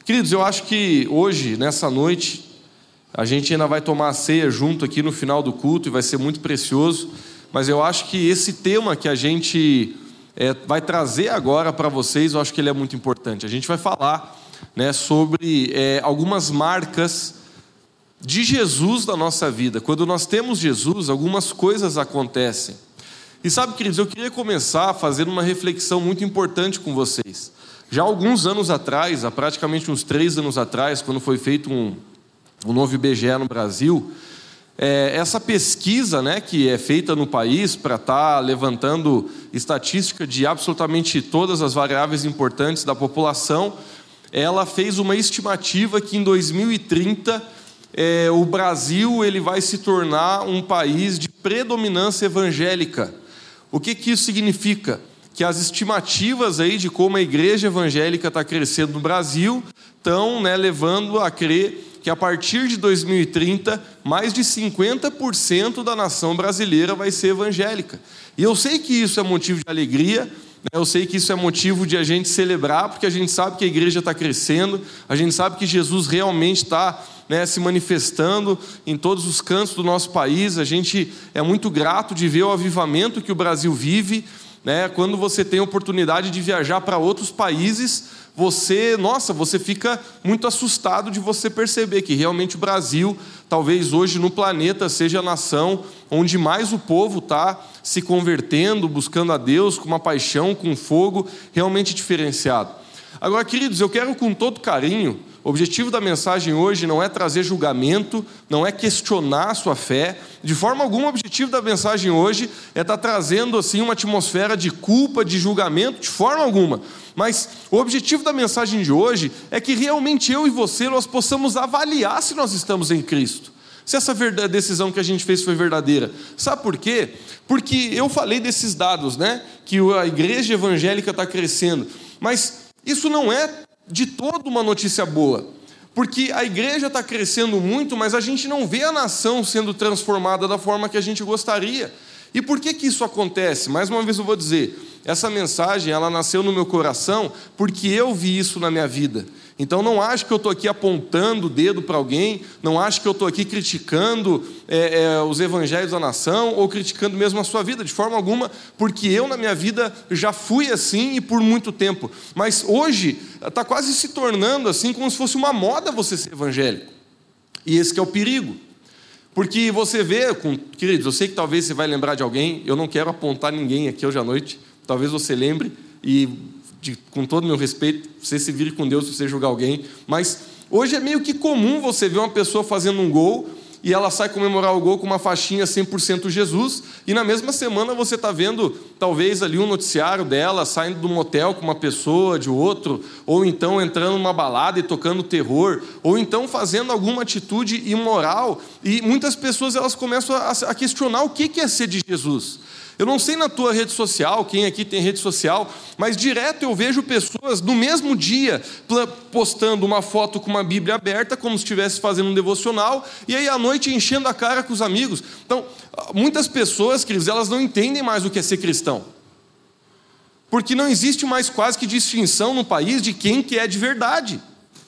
Queridos, eu acho que hoje, nessa noite, a gente ainda vai tomar a ceia junto aqui no final do culto e vai ser muito precioso, mas eu acho que esse tema que a gente vai trazer agora para vocês, eu acho que ele é muito importante. A gente vai falar, sobre algumas marcas de Jesus na nossa vida. Quando nós temos Jesus, algumas coisas acontecem. E sabe, queridos, eu queria começar fazendo uma reflexão muito importante com vocês. Já há alguns anos atrás, há praticamente uns 3 anos atrás, quando foi feito um novo IBGE no Brasil, essa pesquisa, que é feita no país para estar levantando estatística de absolutamente todas as variáveis importantes da população, ela fez uma estimativa que em 2030 o Brasil ele vai se tornar um país de predominância evangélica. O que isso significa? Que as estimativas aí de como a igreja evangélica está crescendo no Brasil estão levando a crer que a partir de 2030, mais de 50% da nação brasileira vai ser evangélica. E eu sei que isso é motivo de alegria, eu sei que isso é motivo de a gente celebrar, porque a gente sabe que a igreja está crescendo, a gente sabe que Jesus realmente está se manifestando em todos os cantos do nosso país. A gente é muito grato de ver o avivamento que o Brasil vive. Quando você tem a oportunidade de viajar para outros países, você fica muito assustado de você perceber que realmente o Brasil, talvez hoje no planeta, seja a nação onde mais o povo está se convertendo, buscando a Deus com uma paixão, com fogo realmente diferenciado. Agora, queridos, eu quero com todo carinho, o objetivo da mensagem hoje não é trazer julgamento, não é questionar a sua fé. De forma alguma, o objetivo da mensagem hoje é estar trazendo assim uma atmosfera de culpa, de julgamento, de forma alguma. Mas o objetivo da mensagem de hoje é que realmente eu e você, nós possamos avaliar se nós estamos em Cristo. Se essa decisão que a gente fez foi verdadeira. Sabe por quê? Porque eu falei desses dados, que a igreja evangélica está crescendo. Mas isso não é de todo uma notícia boa, porque a igreja está crescendo muito, mas a gente não vê a nação sendo transformada da forma que a gente gostaria. E por que isso acontece? Mais uma vez eu vou dizer, essa mensagem ela nasceu no meu coração porque eu vi isso na minha vida. Então não acho que eu estou aqui apontando o dedo para alguém, não acho que eu estou aqui criticando os evangelhos da nação ou criticando mesmo a sua vida, de forma alguma, porque eu na minha vida já fui assim e por muito tempo. Mas hoje está quase se tornando assim como se fosse uma moda você ser evangélico. E esse que é o perigo. Porque você vê, queridos, eu sei que talvez você vai lembrar de alguém, eu não quero apontar ninguém aqui hoje à noite, talvez você lembre e com todo o meu respeito, você se vire com Deus se você julgar alguém, mas hoje é meio que comum você ver uma pessoa fazendo um gol e ela sai comemorar o gol com uma faixinha 100% Jesus, e na mesma semana você está vendo talvez ali um noticiário dela saindo de um motel com uma pessoa, de outro, ou então entrando numa balada e tocando terror, ou então fazendo alguma atitude imoral, e muitas pessoas elas começam a questionar o que é ser de Jesus. Eu não sei na tua rede social, quem aqui tem rede social, mas direto eu vejo pessoas no mesmo dia postando uma foto com uma Bíblia aberta, como se estivesse fazendo um devocional, e aí à noite enchendo a cara com os amigos. Então, muitas pessoas, queridos, elas não entendem mais o que é ser cristão. Porque não existe mais quase que distinção no país de quem que é de verdade.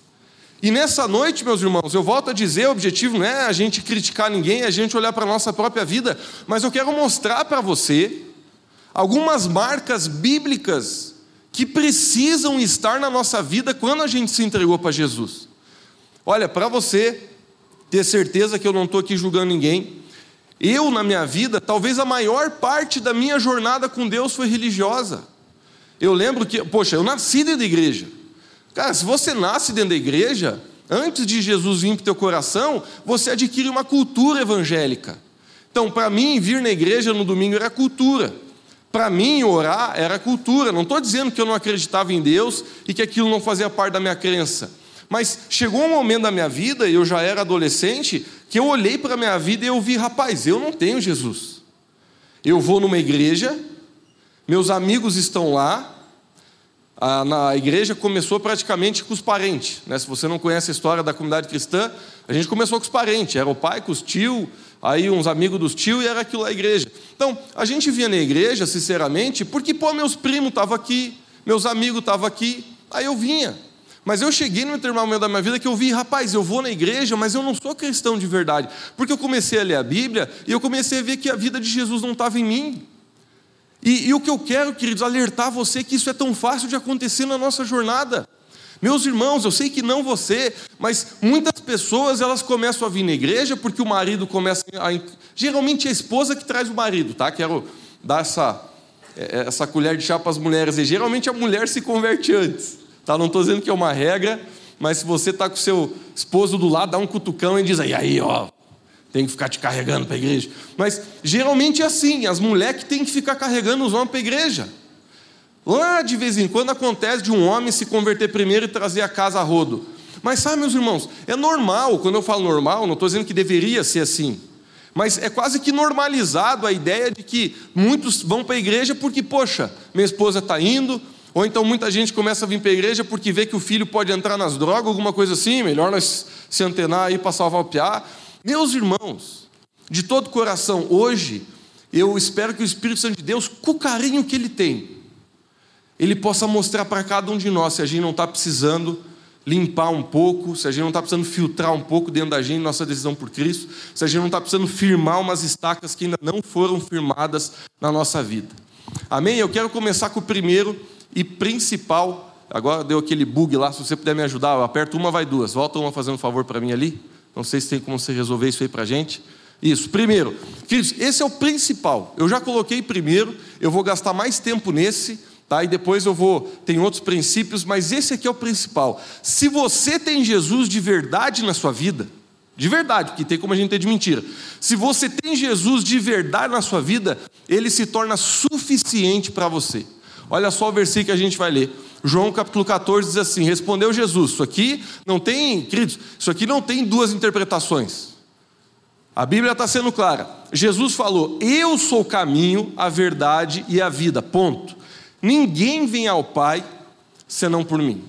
E nessa noite, meus irmãos, eu volto a dizer, o objetivo não é a gente criticar ninguém, é a gente olhar para a nossa própria vida, mas eu quero mostrar para você algumas marcas bíblicas que precisam estar na nossa vida quando a gente se entregou para Jesus. Olha, para você ter certeza que eu não estou aqui julgando ninguém, eu na minha vida, talvez a maior parte da minha jornada com Deus foi religiosa. Eu lembro que, eu nasci dentro da igreja. Cara, se você nasce dentro da igreja, antes de Jesus vir para o teu coração, você adquire uma cultura evangélica. Então, para mim, vir na igreja no domingo era cultura. Para mim, orar era cultura. Não estou dizendo que eu não acreditava em Deus e que aquilo não fazia parte da minha crença. Mas chegou um momento da minha vida, e eu já era adolescente, que eu olhei para a minha vida e eu vi, rapaz, eu não tenho Jesus. Eu vou numa igreja, meus amigos estão lá, na igreja começou praticamente com os parentes, Se você não conhece a história da comunidade cristã, a gente começou com os parentes, era o pai com os tios, aí uns amigos dos tios, e era aquilo a igreja. Então, a gente vinha na igreja, sinceramente, porque meus primos estavam aqui, meus amigos estavam aqui, aí eu vinha. Mas eu cheguei num determinado momento da minha vida que eu vi, rapaz, eu vou na igreja, mas eu não sou cristão de verdade. Porque eu comecei a ler a Bíblia e eu comecei a ver que a vida de Jesus não estava em mim. E o que eu quero, queridos, alertar você que isso é tão fácil de acontecer na nossa jornada. Meus irmãos, eu sei que não você, mas muitas pessoas elas começam a vir na igreja porque o marido começa a... Geralmente é a esposa que traz o marido, tá? Quero dar essa colher de chá para as mulheres. E geralmente a mulher se converte antes, tá? Não estou dizendo que é uma regra, mas se você está com o seu esposo do lado, dá um cutucão e diz, aí, ó, tem que ficar te carregando para a igreja. Mas geralmente é assim, as mulheres que têm que ficar carregando os homens para a igreja. Lá de vez em quando acontece de um homem se converter primeiro e trazer a casa a rodo. Mas sabe, meus irmãos, é normal. Quando eu falo normal, não estou dizendo que deveria ser assim, mas é quase que normalizado a ideia de que muitos vão para a igreja porque, poxa, minha esposa está indo. Ou então muita gente começa a vir para a igreja porque vê que o filho pode entrar nas drogas, alguma coisa assim, melhor nós se antenar aí para salvar o piá. Meus irmãos, de todo coração, hoje, eu espero que o Espírito Santo de Deus, com o carinho que Ele tem, Ele possa mostrar para cada um de nós se a gente não está precisando limpar um pouco, se a gente não está precisando filtrar um pouco dentro da gente nossa decisão por Cristo, se a gente não está precisando firmar umas estacas que ainda não foram firmadas na nossa vida. Amém? Eu quero começar com o primeiro e principal. Agora deu aquele bug lá, se você puder me ajudar, eu aperto uma, vai duas. Volta uma fazendo um favor para mim ali. Não sei se tem como você resolver isso aí para a gente. Isso, primeiro, queridos, esse é o principal. Eu já coloquei primeiro, eu vou gastar mais tempo nesse, tá? E depois tem outros princípios, mas esse aqui é o principal. Se você tem Jesus de verdade na sua vida, de verdade, porque tem como a gente ter de mentira. Se você tem Jesus de verdade na sua vida, Ele se torna suficiente para você. Olha só o versículo que a gente vai ler. João capítulo 14 diz assim, respondeu Jesus, isso aqui não tem, queridos, isso aqui não tem duas interpretações. A Bíblia está sendo clara. Jesus falou, eu sou o caminho, a verdade e a vida, ponto. Ninguém vem ao Pai senão por mim.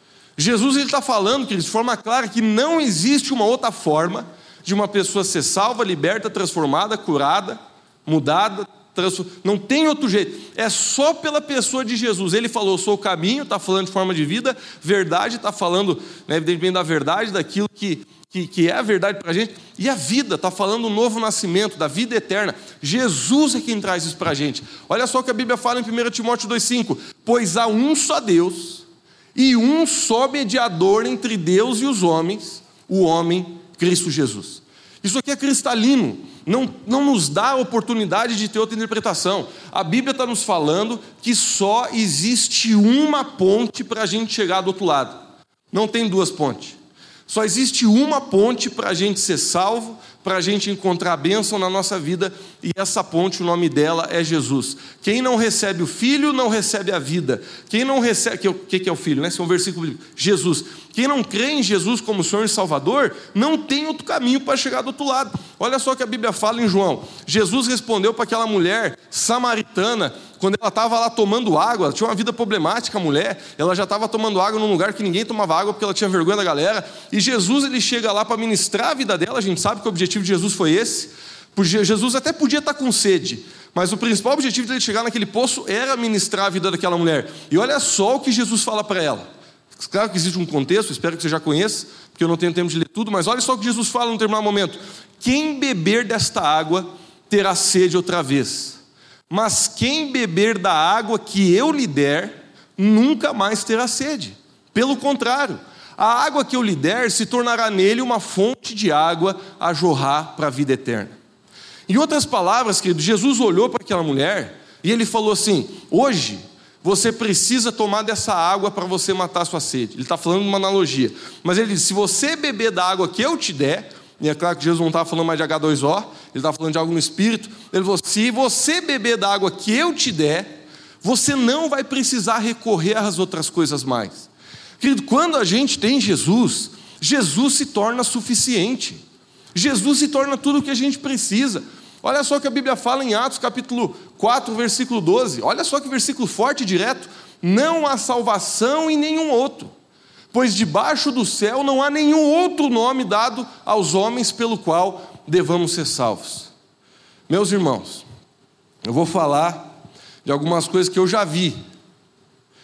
Jesus está falando, queridos, de forma clara que não existe uma outra forma de uma pessoa ser salva, liberta, transformada, curada, mudada, não tem outro jeito, é só pela pessoa de Jesus. Ele falou, eu sou o caminho, está falando de forma de vida, verdade, está falando, né, evidentemente da verdade, daquilo que é a verdade para a gente, e a vida, está falando do novo nascimento, da vida eterna. Jesus é quem traz isso para a gente. Olha só o que a Bíblia fala em 1 Timóteo 2,5, pois há um só Deus, e um só mediador entre Deus e os homens, o homem Cristo Jesus. Isso aqui é cristalino, não nos dá a oportunidade de ter outra interpretação. A Bíblia está nos falando que só existe uma ponte para a gente chegar do outro lado. Não tem duas pontes. Só existe uma ponte para a gente ser salvo, para a gente encontrar a bênção na nossa vida, e essa ponte, o nome dela é Jesus. Quem não recebe o Filho, não recebe a vida. Quem não recebe... O que é o Filho? Né? Esse é um versículo bíblico. Jesus. Quem não crê em Jesus como Senhor e Salvador, não tem outro caminho para chegar do outro lado. Olha só o que a Bíblia fala em João. Jesus respondeu para aquela mulher samaritana, quando ela estava lá tomando água, ela tinha uma vida problemática, a mulher, ela já estava tomando água num lugar que ninguém tomava água, porque ela tinha vergonha da galera, e Jesus ele chega lá para ministrar a vida dela. A gente sabe que o objetivo de Jesus foi esse. Jesus até podia estar com sede, mas o principal objetivo dele chegar naquele poço era ministrar a vida daquela mulher. E olha só o que Jesus fala para ela. Claro que existe um contexto, espero que você já conheça, porque eu não tenho tempo de ler tudo, mas olha só o que Jesus fala num determinado momento. Quem beber desta água terá sede outra vez, mas quem beber da água que eu lhe der, nunca mais terá sede. Pelo contrário, a água que eu lhe der se tornará nele uma fonte de água a jorrar para a vida eterna. Em outras palavras, querido, Jesus olhou para aquela mulher e ele falou assim, hoje você precisa tomar dessa água para você matar a sua sede. Ele está falando de uma analogia, mas ele disse, se você beber da água que eu te der, e é claro que Jesus não estava falando mais de H2O, ele estava falando de algo no Espírito, ele falou, se você beber da água que eu te der, você não vai precisar recorrer às outras coisas mais. Querido, quando a gente tem Jesus, Jesus se torna suficiente, Jesus se torna tudo o que a gente precisa. Olha só o que a Bíblia fala em Atos capítulo 4, versículo 12, olha só que versículo forte e direto, não há salvação em nenhum outro, pois debaixo do céu não há nenhum outro nome dado aos homens pelo qual devamos ser salvos. Meus irmãos, eu vou falar de algumas coisas que eu já vi,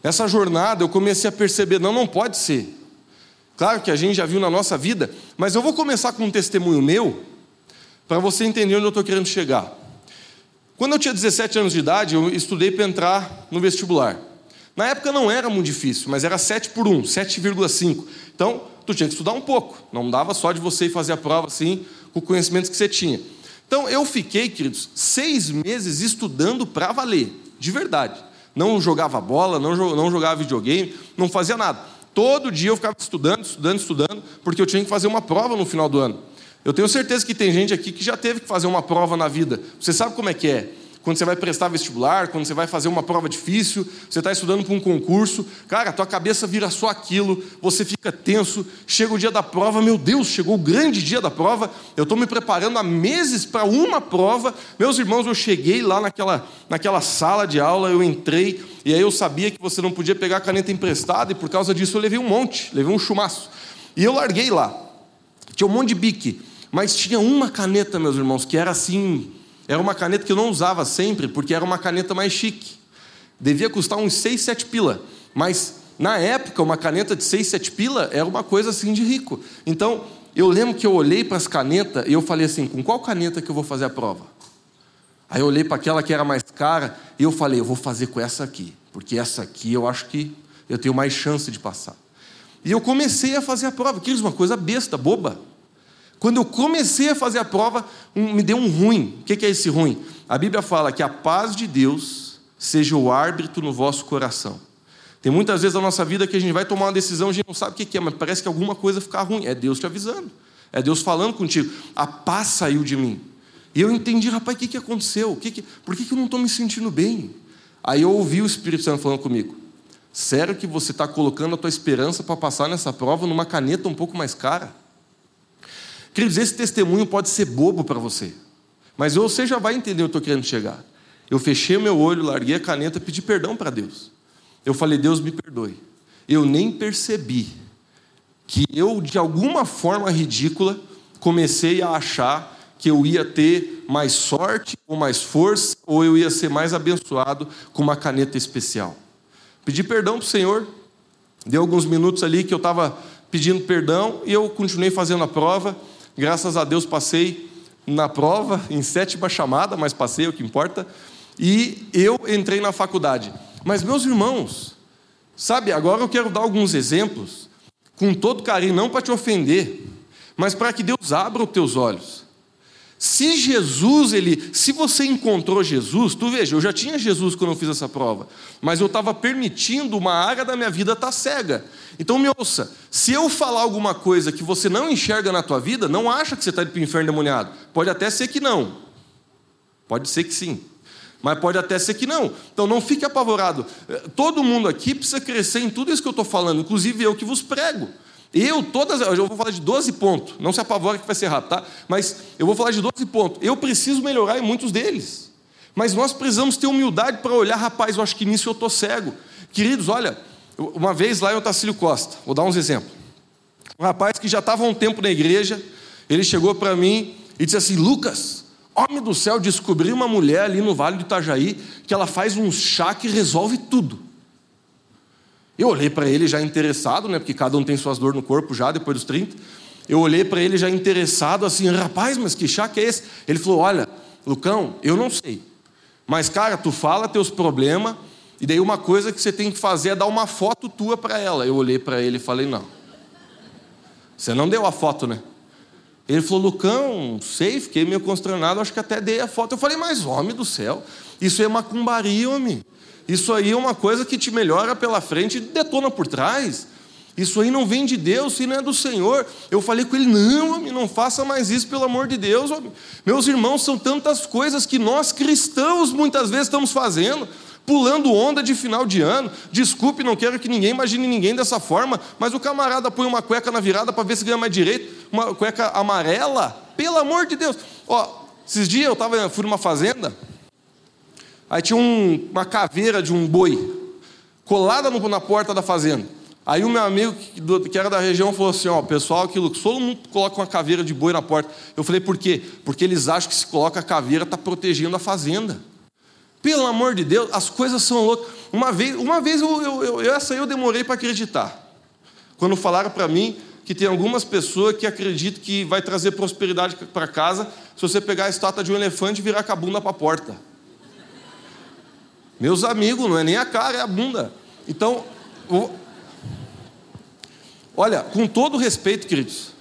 Essa jornada eu comecei a perceber, não pode ser. Claro que a gente já viu na nossa vida, mas eu vou começar com um testemunho meu, para você entender onde eu estou querendo chegar. Quando eu tinha 17 anos de idade, eu estudei para entrar no vestibular. Na época não era muito difícil, mas era 7 por 1, 7,5. Então, tu tinha que estudar um pouco. Não dava só de você ir fazer a prova assim, com conhecimentos que você tinha. Então, eu fiquei, queridos, 6 meses estudando para valer, de verdade. Não jogava bola, não jogava videogame, não fazia nada. Todo dia eu ficava estudando, porque eu tinha que fazer uma prova no final do ano. Eu tenho certeza que tem gente aqui que já teve que fazer uma prova na vida. Você sabe como é que é? Quando você vai prestar vestibular, quando você vai fazer uma prova difícil, você está estudando para um concurso, cara, a tua cabeça vira só aquilo, você fica tenso, chega o dia da prova, meu Deus, chegou o grande dia da prova, eu estou me preparando há meses para uma prova. Meus irmãos, eu cheguei lá naquela sala de aula, eu entrei, e aí eu sabia que você não podia pegar a caneta emprestada, e por causa disso eu levei um monte, levei um chumaço. E eu larguei lá, tinha um monte de bique, mas tinha uma caneta, meus irmãos, que era assim... Era uma caneta que eu não usava sempre, porque era uma caneta mais chique. Devia custar uns 6, 7 pila. Mas, na época, uma caneta de 6, 7 pila era uma coisa assim de rico. Então, eu lembro que eu olhei para as canetas e eu falei assim, com qual caneta que eu vou fazer a prova? Aí eu olhei para aquela que era mais cara e eu falei, eu vou fazer com essa aqui. Porque essa aqui eu acho que eu tenho mais chance de passar. E eu comecei a fazer a prova. Queridos, uma coisa besta, boba. Quando eu comecei a fazer a prova, me deu um ruim. O que é esse ruim? A Bíblia fala que a paz de Deus seja o árbitro no vosso coração. Tem muitas vezes na nossa vida que a gente vai tomar uma decisão, a gente não sabe o que é, mas parece que alguma coisa fica ruim. É Deus te avisando. É Deus falando contigo. A paz saiu de mim. E eu entendi, rapaz, o que aconteceu? Por que eu não estou me sentindo bem? Aí eu ouvi o Espírito Santo falando comigo. Sério que você está colocando a tua esperança para passar nessa prova numa caneta um pouco mais cara? Queridos, esse testemunho pode ser bobo para você, mas você já vai entender onde eu estou querendo chegar. Eu fechei meu olho, larguei a caneta, pedi perdão para Deus. Eu falei, Deus me perdoe. Eu nem percebi que eu, de alguma forma ridícula, comecei a achar que eu ia ter mais sorte ou mais força, ou eu ia ser mais abençoado com uma caneta especial. Pedi perdão para o Senhor, deu alguns minutos ali que eu estava pedindo perdão, e eu continuei fazendo a prova. Graças a Deus passei na prova, em 7ª chamada, mas passei, é o que importa, e eu entrei na faculdade. Mas, meus irmãos, sabe, agora eu quero dar alguns exemplos, com todo carinho, não para te ofender, mas para que Deus abra os teus olhos. Se você encontrou Jesus, tu veja, eu já tinha Jesus quando eu fiz essa prova, mas eu estava permitindo uma área da minha vida estar cega. Então me ouça, se eu falar alguma coisa que você não enxerga na tua vida, não acha que você está indo para o inferno demoniado. Pode até ser que não. Pode ser que sim. Mas pode até ser que não. Então não fique apavorado. Todo mundo aqui precisa crescer em tudo isso que eu estou falando, inclusive eu que vos prego. Eu vou falar de 12 pontos, não se apavora que vai ser rápido, tá? Mas eu vou falar de 12 pontos. Eu preciso melhorar em muitos deles. Mas nós precisamos ter humildade para olhar, rapaz, eu acho que nisso eu estou cego. Queridos, olha, uma vez lá em Otacílio Costa, vou dar uns exemplos. Um rapaz que já estava há um tempo na igreja, ele chegou para mim e disse assim, Lucas, homem do céu, descobri uma mulher ali no Vale do Itajaí, que ela faz um chá que resolve tudo. Eu olhei para ele já interessado, né, porque cada um tem suas dores no corpo já, depois dos 30. Eu olhei para ele já interessado, assim, rapaz, mas que chá que é esse? Ele falou, olha, Lucão, eu não sei. Mas, cara, tu fala teus problemas, e daí uma coisa que você tem que fazer é dar uma foto tua para ela. Eu olhei para ele e falei, não. Você não deu a foto, né? Ele falou, Lucão, sei, fiquei meio consternado, acho que até dei a foto. Eu falei, mas homem do céu, isso é macumbaria, homem. Isso aí é uma coisa que te melhora pela frente e detona por trás. Isso aí não vem de Deus, se não é do Senhor. Eu falei com ele, não, homem, não faça mais isso, pelo amor de Deus. Homem. Meus irmãos, são tantas coisas que nós cristãos muitas vezes estamos fazendo, pulando onda de final de ano. Desculpe, não quero que ninguém imagine ninguém dessa forma, mas o camarada põe uma cueca na virada para ver se ganha mais direito, uma cueca amarela, pelo amor de Deus. Ó, esses dias eu fui numa fazenda, aí tinha uma caveira de um boi colada na porta da fazenda. Aí o meu amigo, que era da região, falou assim, ó, pessoal, todo mundo coloca uma caveira de boi na porta. Eu falei, por quê? Porque eles acham que se coloca a caveira, está protegendo a fazenda. Pelo amor de Deus, as coisas são loucas. Uma vez essa eu demorei para acreditar. Quando falaram para mim que tem algumas pessoas que acreditam que vai trazer prosperidade para casa se você pegar a estátua de um elefante e virar com a bunda para a porta. Meus amigos, não é nem a cara, é a bunda. Então, olha, com todo respeito, queridos,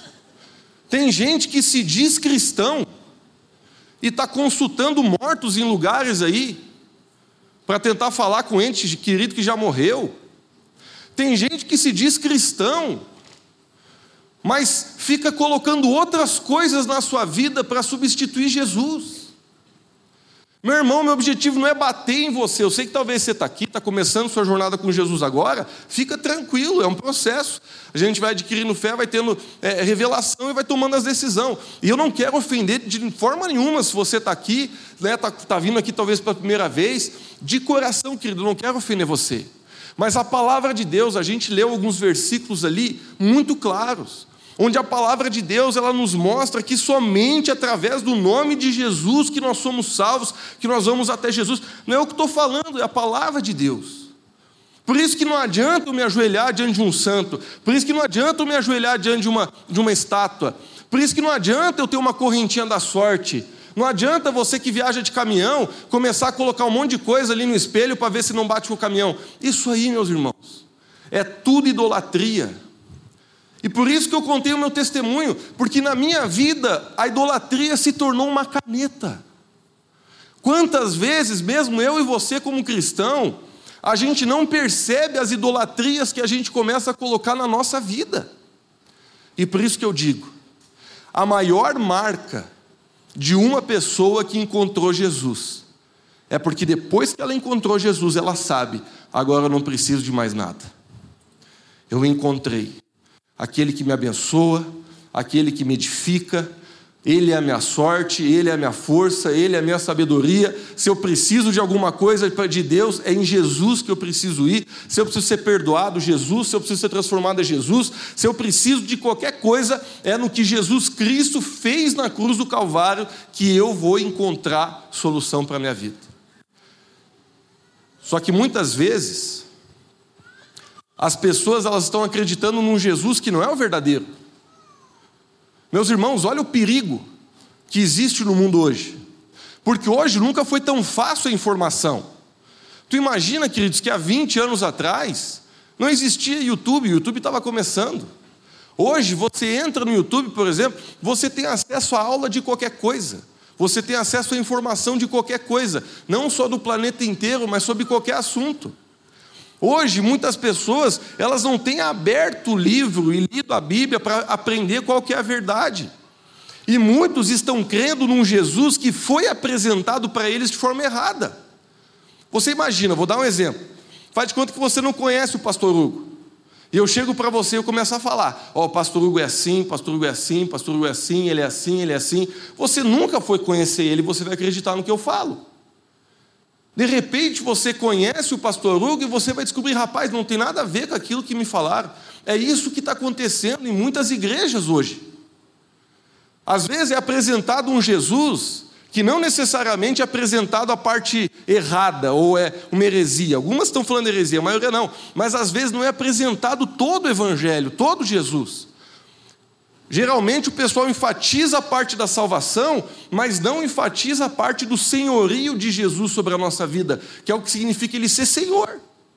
tem gente que se diz cristão e está consultando mortos em lugares aí para tentar falar com ente querido que já morreu. Tem gente que se diz cristão, mas fica colocando outras coisas na sua vida para substituir Jesus. Meu irmão, meu objetivo não é bater em você. Eu sei que talvez você está aqui, está começando sua jornada com Jesus agora. Fica tranquilo, é um processo. A gente vai adquirindo fé, vai tendo revelação e vai tomando as decisões. E eu não quero ofender de forma nenhuma se você está aqui, está vindo aqui talvez pela primeira vez. De coração, querido, eu não quero ofender você. Mas a palavra de Deus, a gente leu alguns versículos ali muito claros, onde a palavra de Deus ela nos mostra que somente através do nome de Jesus que nós somos salvos, que nós vamos até Jesus. Não é eu que estou falando, é a palavra de Deus. Por isso que não adianta eu me ajoelhar diante de um santo, por isso que não adianta eu me ajoelhar diante de uma estátua, por isso que não adianta eu ter uma correntinha da sorte. Não adianta você que viaja de caminhão começar a colocar um monte de coisa ali no espelho para ver se não bate com o caminhão. Isso aí, meus irmãos, é tudo idolatria. E por isso que eu contei o meu testemunho, porque na minha vida a idolatria se tornou uma caneta. Quantas vezes, mesmo eu e você como cristão, a gente não percebe as idolatrias que a gente começa a colocar na nossa vida. E por isso que eu digo, a maior marca de uma pessoa que encontrou Jesus é porque depois que ela encontrou Jesus, ela sabe, agora eu não preciso de mais nada. Eu encontrei aquele que me abençoa, aquele que me edifica, Ele é a minha sorte, Ele é a minha força, Ele é a minha sabedoria. Se eu preciso de alguma coisa de Deus, é em Jesus que eu preciso ir. Se eu preciso ser perdoado, Jesus. Se eu preciso ser transformado, é Jesus. Se eu preciso de qualquer coisa, é no que Jesus Cristo fez na cruz do Calvário que eu vou encontrar solução para a minha vida. Só que muitas vezes as pessoas elas estão acreditando num Jesus que não é o verdadeiro. Meus irmãos, olha o perigo que existe no mundo hoje. Porque hoje nunca foi tão fácil a informação. Tu imagina, queridos, que há 20 anos atrás não existia YouTube, o YouTube estava começando. Hoje você entra no YouTube, por exemplo, você tem acesso à aula de qualquer coisa. Você tem acesso à informação de qualquer coisa. Não só do planeta inteiro, mas sobre qualquer assunto. Hoje, muitas pessoas, elas não têm aberto o livro e lido a Bíblia para aprender qual que é a verdade. E muitos estão crendo num Jesus que foi apresentado para eles de forma errada. Você imagina, vou dar um exemplo. Faz de conta que você não conhece o pastor Hugo. E eu chego para você e eu começo a falar. O pastor Hugo é assim, pastor Hugo é assim, pastor Hugo é assim, ele é assim, ele é assim. Você nunca foi conhecer ele, você vai acreditar no que eu falo. De repente você conhece o pastor Hugo e você vai descobrir, rapaz, não tem nada a ver com aquilo que me falaram. É isso que está acontecendo em muitas igrejas hoje. Às vezes é apresentado um Jesus que não necessariamente é apresentado a parte errada, ou é uma heresia. Algumas estão falando heresia, a maioria não. Mas às vezes não é apresentado todo o evangelho, todo Jesus. Geralmente o pessoal enfatiza a parte da salvação, mas não enfatiza a parte do senhorio de Jesus sobre a nossa vida, que é o que significa Ele ser Senhor.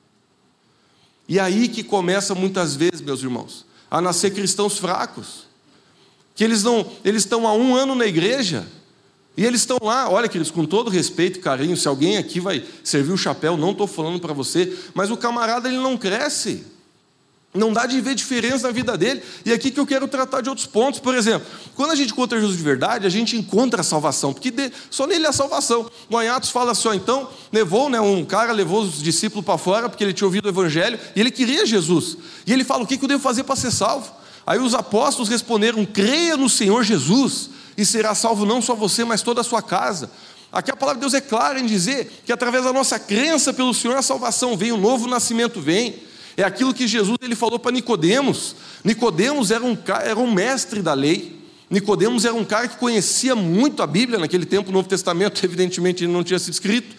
E aí que começa muitas vezes, meus irmãos, a nascer cristãos fracos, que eles estão há 1 ano na igreja, e eles estão lá, olha queridos, com todo respeito e carinho, se alguém aqui vai servir o chapéu, não estou falando para você, mas o camarada ele não cresce. Não dá de ver diferença na vida dele. E aqui que eu quero tratar de outros pontos. Por exemplo, quando a gente encontra Jesus de verdade, a gente encontra a salvação, porque só nele é a salvação. No Atos fala assim, então, um cara levou os discípulos para fora, porque ele tinha ouvido o evangelho, e ele queria Jesus. E ele fala, o que eu devo fazer para ser salvo? Aí os apóstolos responderam, creia no Senhor Jesus, e será salvo não só você, mas toda a sua casa. Aqui a palavra de Deus é clara em dizer que através da nossa crença pelo Senhor, a salvação vem, o novo nascimento vem. É aquilo que Jesus ele falou para Nicodemos. Nicodemos era um mestre da lei. Nicodemos era um cara que conhecia muito a Bíblia. Naquele tempo o Novo Testamento evidentemente não tinha sido escrito.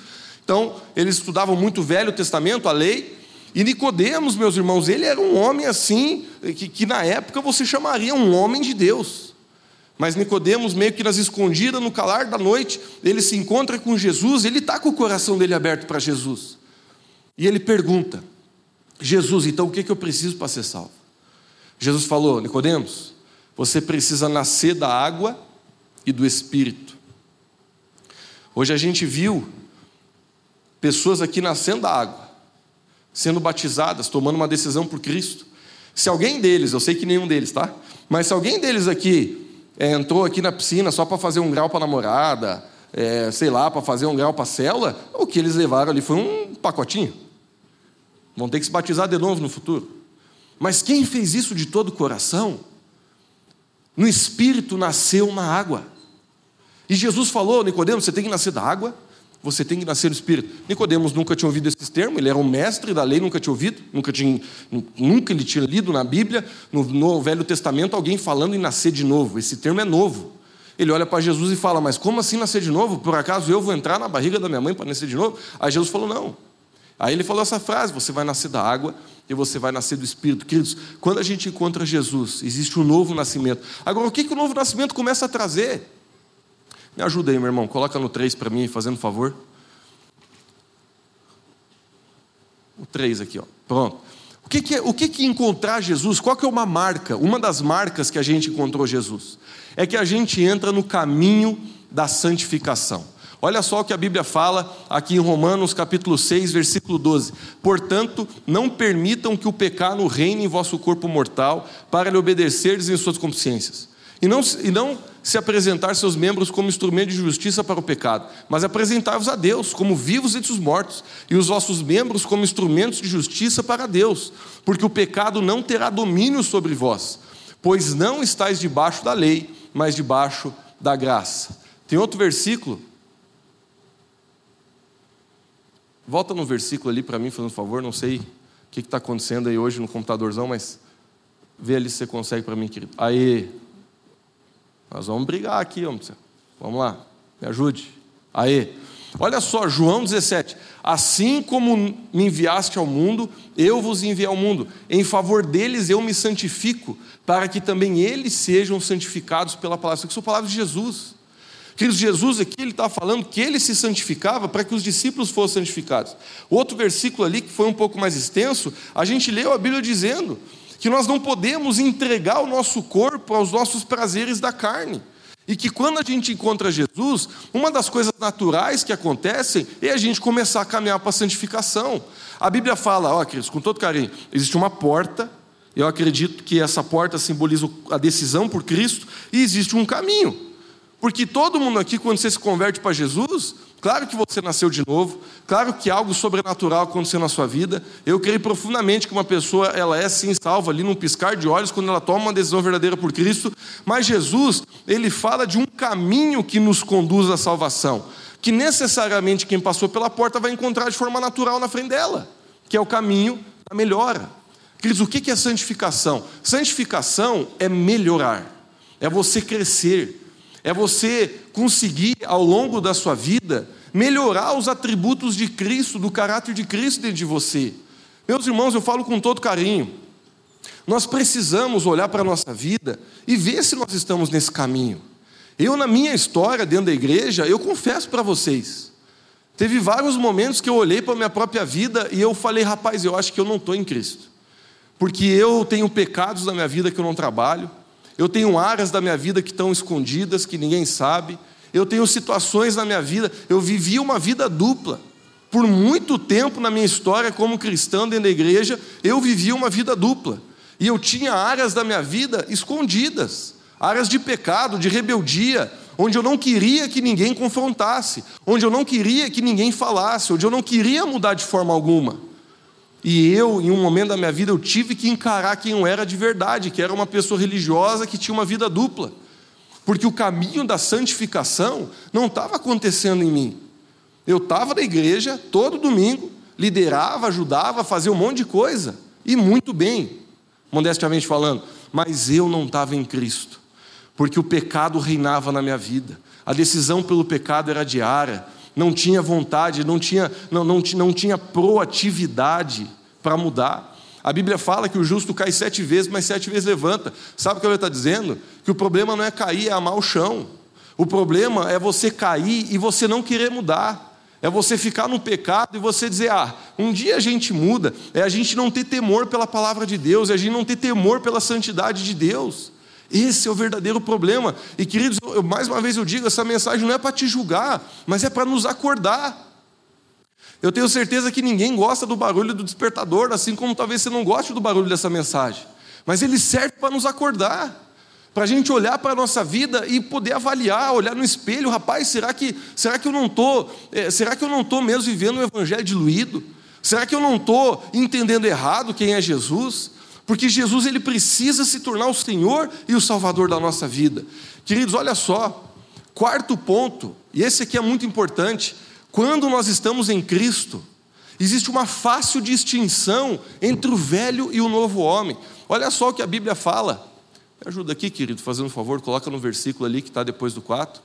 Então, eles estudavam muito o Velho Testamento, a lei, e Nicodemos, meus irmãos, ele era um homem assim, que na época você chamaria um homem de Deus. Mas Nicodemos, meio que nas escondidas, no calar da noite, ele se encontra com Jesus, ele está com o coração dele aberto para Jesus. E ele pergunta: Jesus, então o que eu preciso para ser salvo? Jesus falou: Nicodemos, você precisa nascer da água e do Espírito. Hoje a gente viu pessoas aqui nascendo da água, sendo batizadas, tomando uma decisão por Cristo. Se alguém deles, eu sei que nenhum deles, tá? Mas se alguém deles aqui entrou aqui na piscina só para fazer um grau para a namorada, sei lá, para fazer um grau para a célula, o que eles levaram ali foi um pacotinho. Vão ter que se batizar de novo no futuro. Mas quem fez isso de todo o coração, no Espírito nasceu na água. E Jesus falou: Nicodemos, você tem que nascer da água, você tem que nascer do Espírito. Nicodemos nunca tinha ouvido esses termos, ele era um mestre da lei, nunca tinha ouvido, nunca ele tinha lido na Bíblia, no Velho Testamento, alguém falando em nascer de novo. Esse termo é novo. Ele olha para Jesus e fala: mas como assim nascer de novo? Por acaso eu vou entrar na barriga da minha mãe para nascer de novo? Aí Jesus falou: não. Aí ele falou essa frase: você vai nascer da água e você vai nascer do Espírito. Queridos, quando a gente encontra Jesus, existe um novo nascimento. Agora, o que o novo nascimento começa a trazer? Me ajuda aí, meu irmão, coloca no 3 para mim, fazendo um favor. O 3 aqui, ó. Pronto. O que encontrar Jesus? Qual que é uma marca? Uma das marcas que a gente encontrou Jesus é que a gente entra no caminho da santificação. Olha só o que a Bíblia fala aqui em Romanos capítulo 6, versículo 12. Portanto, não permitam que o pecado reine em vosso corpo mortal, para lhe obedecerdes em suas consciências. E não se apresentar seus membros como instrumento de justiça para o pecado, mas apresentar-vos a Deus como vivos entre os mortos, e os vossos membros como instrumentos de justiça para Deus, porque o pecado não terá domínio sobre vós, pois não estáis debaixo da lei, mas debaixo da graça. Tem outro versículo? Volta no versículo ali para mim, fazendo um favor, não sei o que está acontecendo aí hoje no computadorzão, mas vê ali se você consegue para mim, querido. Aí, nós vamos brigar aqui, vamos lá, me ajude. Aí, olha só, João 17: assim como me enviaste ao mundo, eu vos enviei ao mundo, em favor deles eu me santifico, para que também eles sejam santificados pela palavra. Isso aqui são palavras de Jesus. Queridos, Jesus aqui, ele está falando que ele se santificava para que os discípulos fossem santificados. Outro versículo ali, que foi um pouco mais extenso, a gente leu a Bíblia dizendo que nós não podemos entregar o nosso corpo aos nossos prazeres da carne. E que quando a gente encontra Jesus, uma das coisas naturais que acontecem é a gente começar a caminhar para a santificação. A Bíblia fala, ó, queridos, com todo carinho, existe uma porta, eu acredito que essa porta simboliza a decisão por Cristo, e existe um caminho. Porque todo mundo aqui, quando você se converte para Jesus, claro que você nasceu de novo, claro que algo sobrenatural aconteceu na sua vida. Eu creio profundamente que uma pessoa, ela é sim salva ali num piscar de olhos, quando ela toma uma decisão verdadeira por Cristo. Mas Jesus, ele fala de um caminho que nos conduz à salvação, que necessariamente quem passou pela porta vai encontrar de forma natural na frente dela, que é o caminho da melhora. Queridos, o que é santificação? Santificação é melhorar, é você crescer, é você conseguir, ao longo da sua vida, melhorar os atributos de Cristo, do caráter de Cristo dentro de você. Meus irmãos, eu falo com todo carinho, nós precisamos olhar para a nossa vida e ver se nós estamos nesse caminho. Eu, na minha história dentro da igreja, eu confesso para vocês, teve vários momentos que eu olhei para a minha própria vida e eu falei: rapaz, eu acho que eu não estou em Cristo, porque eu tenho pecados na minha vida que eu não trabalho, eu tenho áreas da minha vida que estão escondidas, que ninguém sabe. Eu tenho situações na minha vida. Eu vivi uma vida dupla. Por muito tempo na minha história como cristão dentro da igreja, eu vivi uma vida dupla. E eu tinha áreas da minha vida escondidas. Áreas de pecado, de rebeldia, onde eu não queria que ninguém confrontasse, onde eu não queria que ninguém falasse, onde eu não queria mudar de forma alguma. E eu, em um momento da minha vida, eu tive que encarar quem eu era de verdade, que era uma pessoa religiosa que tinha uma vida dupla. Porque o caminho da santificação não estava acontecendo em mim. Eu estava na igreja todo domingo, liderava, ajudava, fazia um monte de coisa. E muito bem, modestamente falando. Mas eu não estava em Cristo. Porque o pecado reinava na minha vida. A decisão pelo pecado era diária. não tinha vontade, não tinha proatividade para mudar. A Bíblia fala que o justo cai 7 vezes, mas 7 vezes levanta. Sabe o que ele está dizendo? Que o problema não é cair, é amar o chão. O problema é você cair e você não querer mudar. É você ficar no pecado e você dizer, um dia a gente muda. É a gente não ter temor pela palavra de Deus, é a gente não ter temor pela santidade de Deus. Esse é o verdadeiro problema. E queridos, mais uma vez eu digo, essa mensagem não é para te julgar, mas é para nos acordar. Eu tenho certeza que ninguém gosta do barulho do despertador, assim como talvez você não goste do barulho dessa mensagem. Mas ele serve para nos acordar, para a gente olhar para a nossa vida e poder avaliar, olhar no espelho, rapaz, será que eu não estou mesmo vivendo um evangelho diluído? Será que eu não estou entendendo errado quem é Jesus? Porque Jesus, ele precisa se tornar o Senhor e o Salvador da nossa vida. Queridos, olha só, 4º ponto, e esse aqui é muito importante: quando nós estamos em Cristo, existe uma fácil distinção entre o velho e o novo homem. Olha só o que a Bíblia fala. Me ajuda aqui, querido, fazendo um favor, coloca no versículo ali que está depois do 4.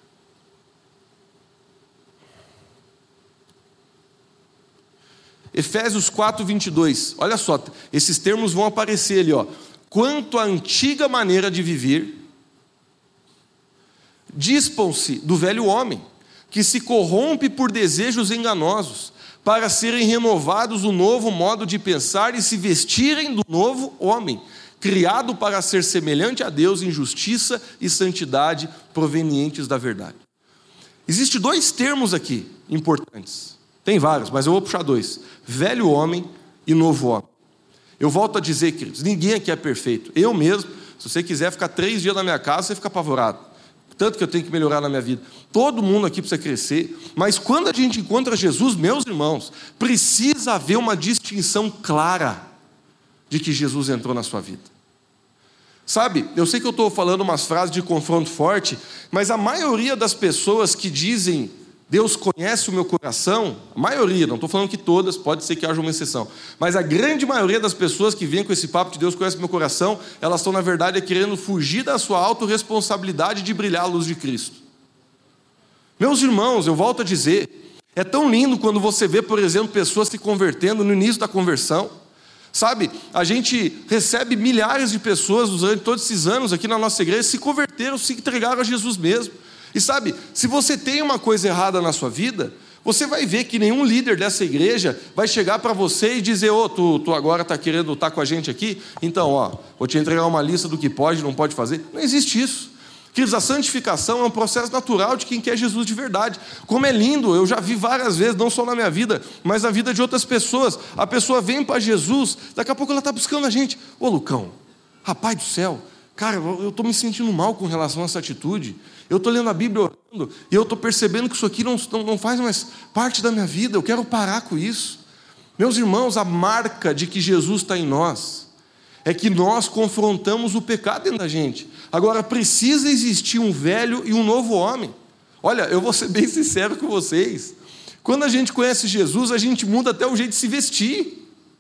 Efésios 4, 22. Olha só, esses termos vão aparecer ali, ó. Quanto à antiga maneira de viver, dispam-se do velho homem, que se corrompe por desejos enganosos, para serem renovados o novo modo de pensar e se vestirem do novo homem, criado para ser semelhante a Deus em justiça e santidade provenientes da verdade. Existem 2 termos aqui importantes. Tem vários, mas eu vou puxar 2. Velho homem e novo homem. Eu volto a dizer, queridos, ninguém aqui é perfeito. Eu mesmo, se você quiser ficar 3 dias na minha casa, você fica apavorado. Tanto que eu tenho que melhorar na minha vida. Todo mundo aqui precisa crescer. Mas quando a gente encontra Jesus, meus irmãos, precisa haver uma distinção clara de que Jesus entrou na sua vida. Sabe, eu sei que eu estou falando umas frases de confronto forte, mas a maioria das pessoas que dizem Deus conhece o meu coração, a maioria, não estou falando que todas, pode ser que haja uma exceção, mas a grande maioria das pessoas que vêm com esse papo de Deus conhece o meu coração, elas estão na verdade querendo fugir da sua autorresponsabilidade de brilhar a luz de Cristo. Meus irmãos, eu volto a dizer, é tão lindo quando você vê, por exemplo, pessoas se convertendo no início da conversão. Sabe, a gente recebe milhares de pessoas durante todos esses anos aqui na nossa igreja se converteram, se entregaram a Jesus mesmo. E sabe, se você tem uma coisa errada na sua vida, você vai ver que nenhum líder dessa igreja vai chegar para você e dizer, tu agora está querendo estar com a gente aqui? Então, vou te entregar uma lista do que pode e não pode fazer. Não existe isso. Queridos, a santificação é um processo natural de quem quer Jesus de verdade. Como é lindo, eu já vi várias vezes, não só na minha vida, mas na vida de outras pessoas. A pessoa vem para Jesus, daqui a pouco ela está buscando a gente. Ô Lucão, rapaz do céu, cara, eu estou me sentindo mal com relação a essa atitude. Eu estou lendo a Bíblia orando, e eu estou percebendo que isso aqui não faz mais parte da minha vida, eu quero parar com isso. Meus irmãos, a marca de que Jesus está em nós é que nós confrontamos o pecado dentro da gente. Agora, precisa existir um velho e um novo homem. Olha, eu vou ser bem sincero com vocês. Quando a gente conhece Jesus, a gente muda até o jeito de se vestir.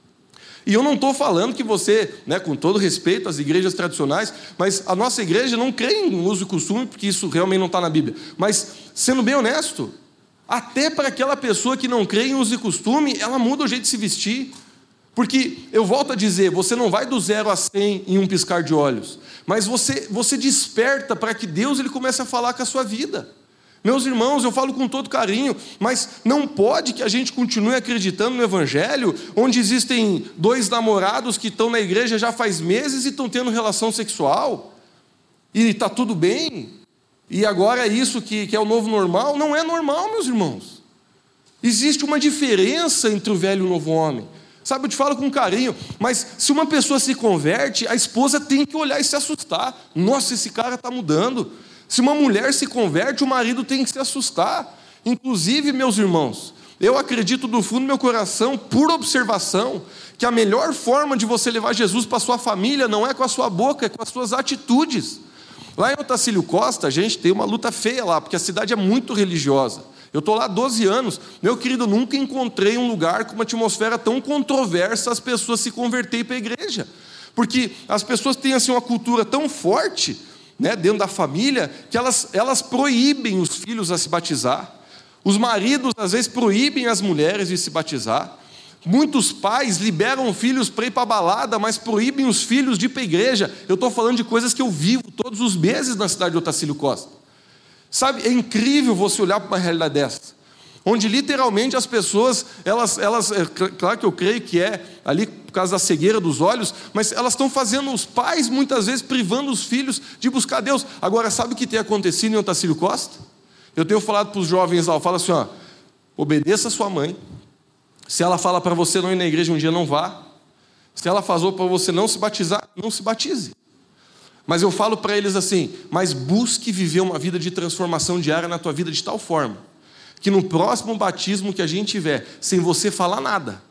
E eu não estou falando que você, com todo respeito às igrejas tradicionais, mas a nossa igreja não crê em uso e costume, porque isso realmente não está na Bíblia. Mas, sendo bem honesto, até para aquela pessoa que não crê em uso e costume, ela muda o jeito de se vestir. Porque, eu volto a dizer, você não vai do 0 a 100 em um piscar de olhos, mas você desperta para que Deus ele comece a falar com a sua vida. Meus irmãos, eu falo com todo carinho, mas não pode que a gente continue acreditando no Evangelho, onde existem 2 namorados que estão na igreja já faz meses e estão tendo relação sexual, e está tudo bem, e agora é isso que é o novo normal. Não é normal, meus irmãos. Existe uma diferença entre o velho e o novo homem. Sabe, eu te falo com carinho, mas se uma pessoa se converte, a esposa tem que olhar e se assustar. Nossa, esse cara está mudando. Se uma mulher se converte, o marido tem que se assustar. Inclusive, meus irmãos, eu acredito do fundo do meu coração, por observação, que a melhor forma de você levar Jesus para a sua família não é com a sua boca, é com as suas atitudes. Lá em Otacílio Costa, a gente tem uma luta feia lá, porque a cidade é muito religiosa. Eu estou lá há 12 anos, meu querido, nunca encontrei um lugar com uma atmosfera tão controversa as pessoas se converterem para a igreja. Porque as pessoas têm assim, uma cultura tão forte, dentro da família, que elas proíbem os filhos a se batizar. Os maridos, às vezes, proíbem as mulheres de se batizar. Muitos pais liberam filhos para ir para a balada, mas proíbem os filhos de ir para a igreja. Eu estou falando de coisas que eu vivo todos os meses na cidade de Otacílio Costa. Sabe, é incrível você olhar para uma realidade dessa, onde literalmente as pessoas, claro que eu creio que é ali por causa da cegueira dos olhos, mas elas estão fazendo, os pais muitas vezes privando os filhos de buscar Deus. Agora, sabe o que tem acontecido em Otacílio Costa? Eu tenho falado para os jovens lá, eu falo assim, obedeça a sua mãe. Se ela fala para você não ir na igreja um dia, não vá. Se ela falou para você não se batizar, não se batize. Mas eu falo para eles assim, mas busque viver uma vida de transformação diária na tua vida de tal forma, que no próximo batismo que a gente tiver, sem você falar nada,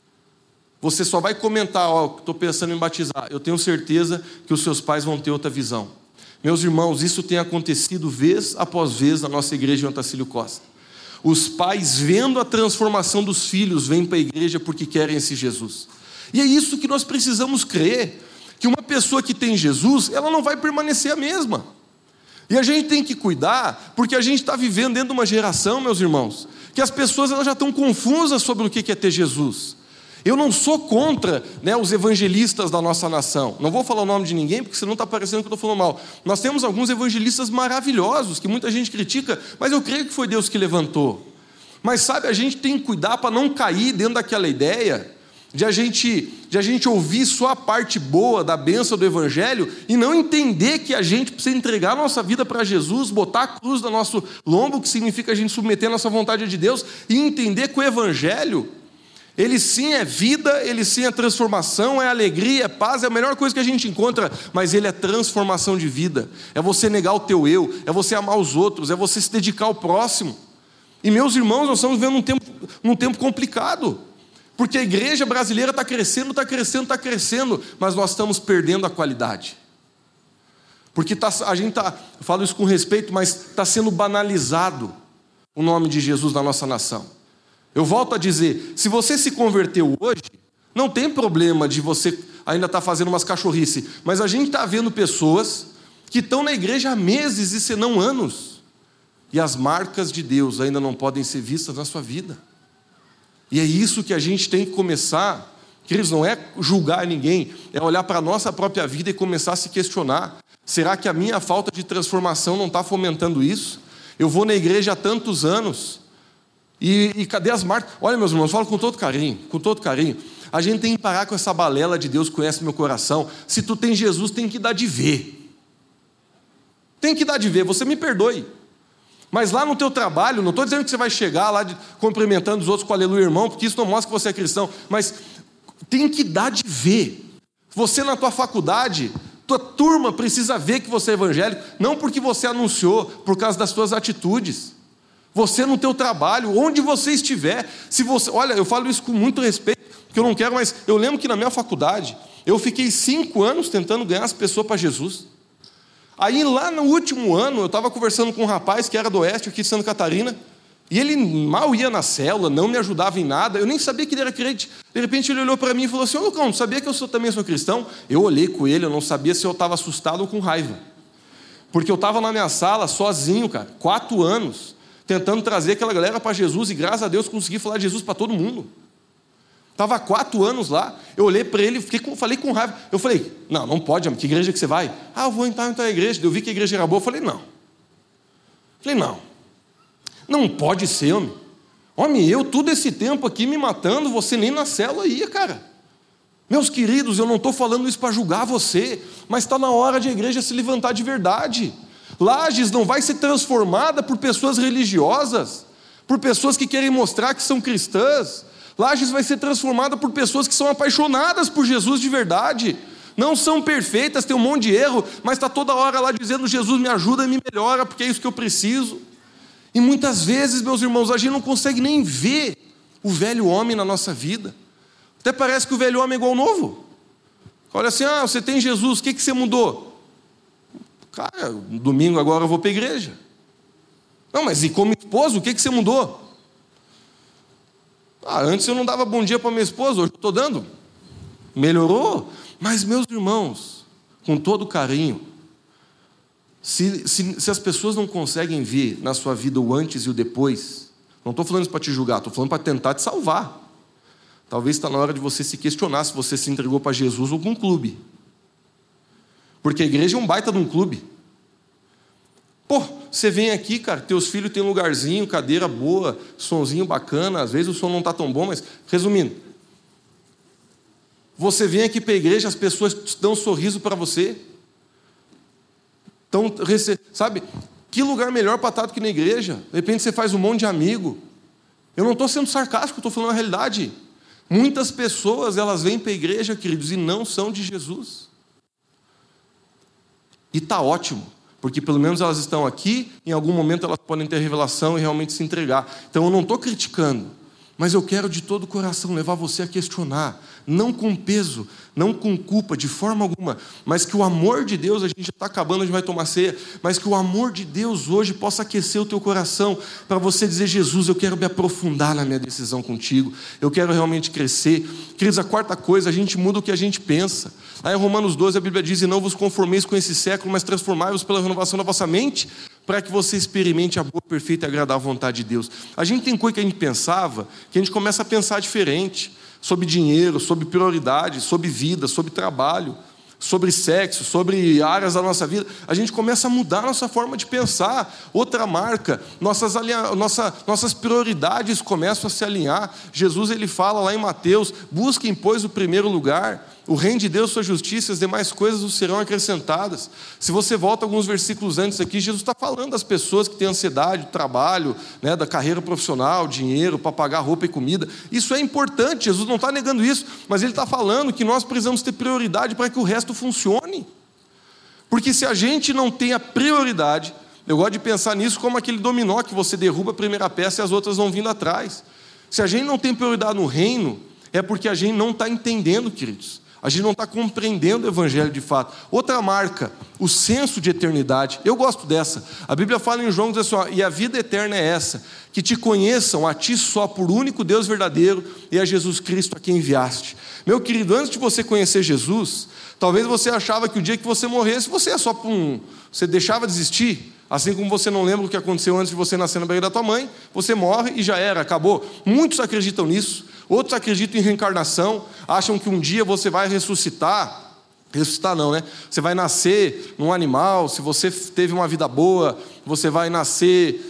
você só vai comentar, estou pensando em batizar, eu tenho certeza que os seus pais vão ter outra visão. Meus irmãos, isso tem acontecido vez após vez na nossa igreja em Otacílio Costa. Os pais, vendo a transformação dos filhos, vêm para a igreja porque querem esse Jesus. E é isso que nós precisamos crer, que uma pessoa que tem Jesus, ela não vai permanecer a mesma. E a gente tem que cuidar, porque a gente está vivendo dentro de uma geração, meus irmãos, que as pessoas elas já estão confusas sobre o que é ter Jesus. Eu não sou contra, os evangelistas da nossa nação. Não vou falar o nome de ninguém, porque senão está parecendo que eu estou falando mal. Nós temos alguns evangelistas maravilhosos, que muita gente critica, mas eu creio que foi Deus que levantou. Mas sabe, a gente tem que cuidar para não cair dentro daquela ideia de a gente ouvir só a parte boa da bênção do Evangelho e não entender que a gente precisa entregar a nossa vida para Jesus, botar a cruz no nosso lombo, que significa a gente submeter a nossa vontade de Deus, e entender que o Evangelho, ele sim é vida, ele sim é transformação, é alegria, é paz, é a melhor coisa que a gente encontra, mas ele é transformação de vida, é você negar o teu eu, é você amar os outros, é você se dedicar ao próximo. E meus irmãos, nós estamos vivendo um tempo complicado, porque a igreja brasileira está crescendo, mas nós estamos perdendo a qualidade. Porque eu falo isso com respeito, mas está sendo banalizado o nome de Jesus na nossa nação. Eu volto a dizer, se você se converteu hoje, não tem problema de você ainda estar fazendo umas cachorrices, mas a gente está vendo pessoas que estão na igreja há meses e se não anos, e as marcas de Deus ainda não podem ser vistas na sua vida. E é isso que a gente tem que começar, queridos, não é julgar ninguém, é olhar para a nossa própria vida e começar a se questionar. Será que a minha falta de transformação não está fomentando isso? Eu vou na igreja há tantos anos, e cadê as marcas? Olha, meus irmãos, eu falo com todo carinho, a gente tem que parar com essa balela de Deus conhece meu coração. Se tu tem Jesus, tem que dar de ver. Tem que dar de ver, você me perdoe. Mas lá no teu trabalho, não estou dizendo que você vai chegar lá cumprimentando os outros com aleluia, irmão, porque isso não mostra que você é cristão, mas tem que dar de ver. Você na tua faculdade, tua turma precisa ver que você é evangélico, não porque você anunciou, por causa das suas atitudes. Você no teu trabalho, onde você estiver, olha, eu falo isso com muito respeito, porque eu não quero, mas eu lembro que na minha faculdade, eu fiquei 5 anos tentando ganhar as pessoas para Jesus. Aí lá no último ano, eu estava conversando com um rapaz que era do Oeste, aqui de Santa Catarina, e ele mal ia na célula, não me ajudava em nada, eu nem sabia que ele era crente. De repente ele olhou para mim e falou assim, Lucão, sabia que eu também sou cristão? Eu olhei com ele, eu não sabia se eu estava assustado ou com raiva. Porque eu estava na minha sala sozinho, cara, 4 anos, tentando trazer aquela galera para Jesus, e graças a Deus consegui falar de Jesus para todo mundo. Estava há 4 anos lá, eu olhei para ele, falei com raiva. Eu falei, não pode, que igreja que você vai? Eu vou entrar na igreja. Eu vi que a igreja era boa, eu falei, não. Não pode ser, homem. Homem, eu todo esse tempo aqui me matando, você nem na célula ia, cara. Meus queridos, eu não estou falando isso para julgar você, mas está na hora de a igreja se levantar de verdade. Lages não vai ser transformada por pessoas religiosas, por pessoas que querem mostrar que são cristãs. Lages vai ser transformada por pessoas que são apaixonadas por Jesus de verdade. Não são perfeitas, tem um monte de erro, mas está toda hora lá dizendo, Jesus me ajuda e me melhora, porque é isso que eu preciso. E muitas vezes, meus irmãos, a gente não consegue nem ver o velho homem na nossa vida. Até parece que o velho homem é igual ao novo. Olha assim, você tem Jesus, o que você mudou? Cara, domingo agora eu vou para a igreja. Não, mas e como esposo, o que você mudou? Antes eu não dava bom dia para minha esposa, hoje eu estou dando. Melhorou? Mas, meus irmãos, com todo carinho, se as pessoas não conseguem ver na sua vida o antes e o depois, Não estou falando isso para te julgar, estou falando para tentar te salvar. Talvez está na hora de você se questionar se você se entregou para Jesus ou para um clube. Porque a igreja é um baita de um clube. Pô, você vem aqui, cara, teus filhos têm um lugarzinho, cadeira boa, sonzinho bacana, às vezes o som não está tão bom, mas, resumindo, você vem aqui para a igreja, as pessoas dão um sorriso para você. Então, sabe, que lugar melhor para estar do que na igreja? De repente você faz um monte de amigo. Eu não estou sendo sarcástico, estou falando a realidade. Muitas pessoas, elas vêm para a igreja, queridos, e não são de Jesus. E está ótimo, porque pelo menos elas estão aqui, em algum momento elas podem ter revelação e realmente se entregar. Então eu não estou criticando, mas eu quero de todo o coração levar você a questionar, não com peso, não com culpa, de forma alguma, mas que o amor de Deus, a gente já está acabando, a gente vai tomar ceia, mas que o amor de Deus hoje possa aquecer o teu coração, para você dizer: Jesus, eu quero me aprofundar na minha decisão contigo, eu quero realmente crescer. Queridos, a quarta coisa, a gente muda o que a gente pensa. Aí em Romanos 12 a Bíblia diz: e não vos conformeis com esse século, mas transformai-vos pela renovação da vossa mente, para que você experimente a boa, perfeita e agradável vontade de Deus. A gente tem coisa que a gente pensava, que a gente começa a pensar diferente, sobre dinheiro, sobre prioridade, sobre vida, sobre trabalho, sobre sexo, sobre áreas da nossa vida. A gente começa a mudar a nossa forma de pensar. Outra marca, nossas prioridades começam a se alinhar. Jesus, ele fala lá em Mateus: busquem, pois, o primeiro lugar, o reino de Deus, sua justiça, as demais coisas vos serão acrescentadas. Se você volta alguns versículos antes aqui, Jesus está falando das pessoas que têm ansiedade do trabalho, né, da carreira profissional, dinheiro para pagar roupa e comida. Isso é importante, Jesus não está negando isso, mas ele está falando que nós precisamos ter prioridade para que o resto funcione. Porque se a gente não tem a prioridade, eu gosto de pensar nisso como aquele dominó que você derruba a primeira peça e as outras vão vindo atrás. Se a gente não tem prioridade no reino, é porque a gente não está entendendo, queridos. A gente não está compreendendo o evangelho de fato. Outra marca, o senso de eternidade. Eu gosto dessa. A Bíblia fala em João, diz assim, ó: e a vida eterna é essa, que te conheçam a ti só por único Deus verdadeiro e a Jesus Cristo a quem enviaste. Meu querido, antes de você conhecer Jesus, talvez você achava que o dia que você morresse, você é só você deixava de existir. Assim como você não lembra o que aconteceu antes de você nascer na barriga da tua mãe, você morre e já era, acabou. Muitos acreditam nisso. Outros acreditam em reencarnação, acham que um dia você vai ressuscitar não, né? Você vai nascer num animal, se você teve uma vida boa, você vai nascer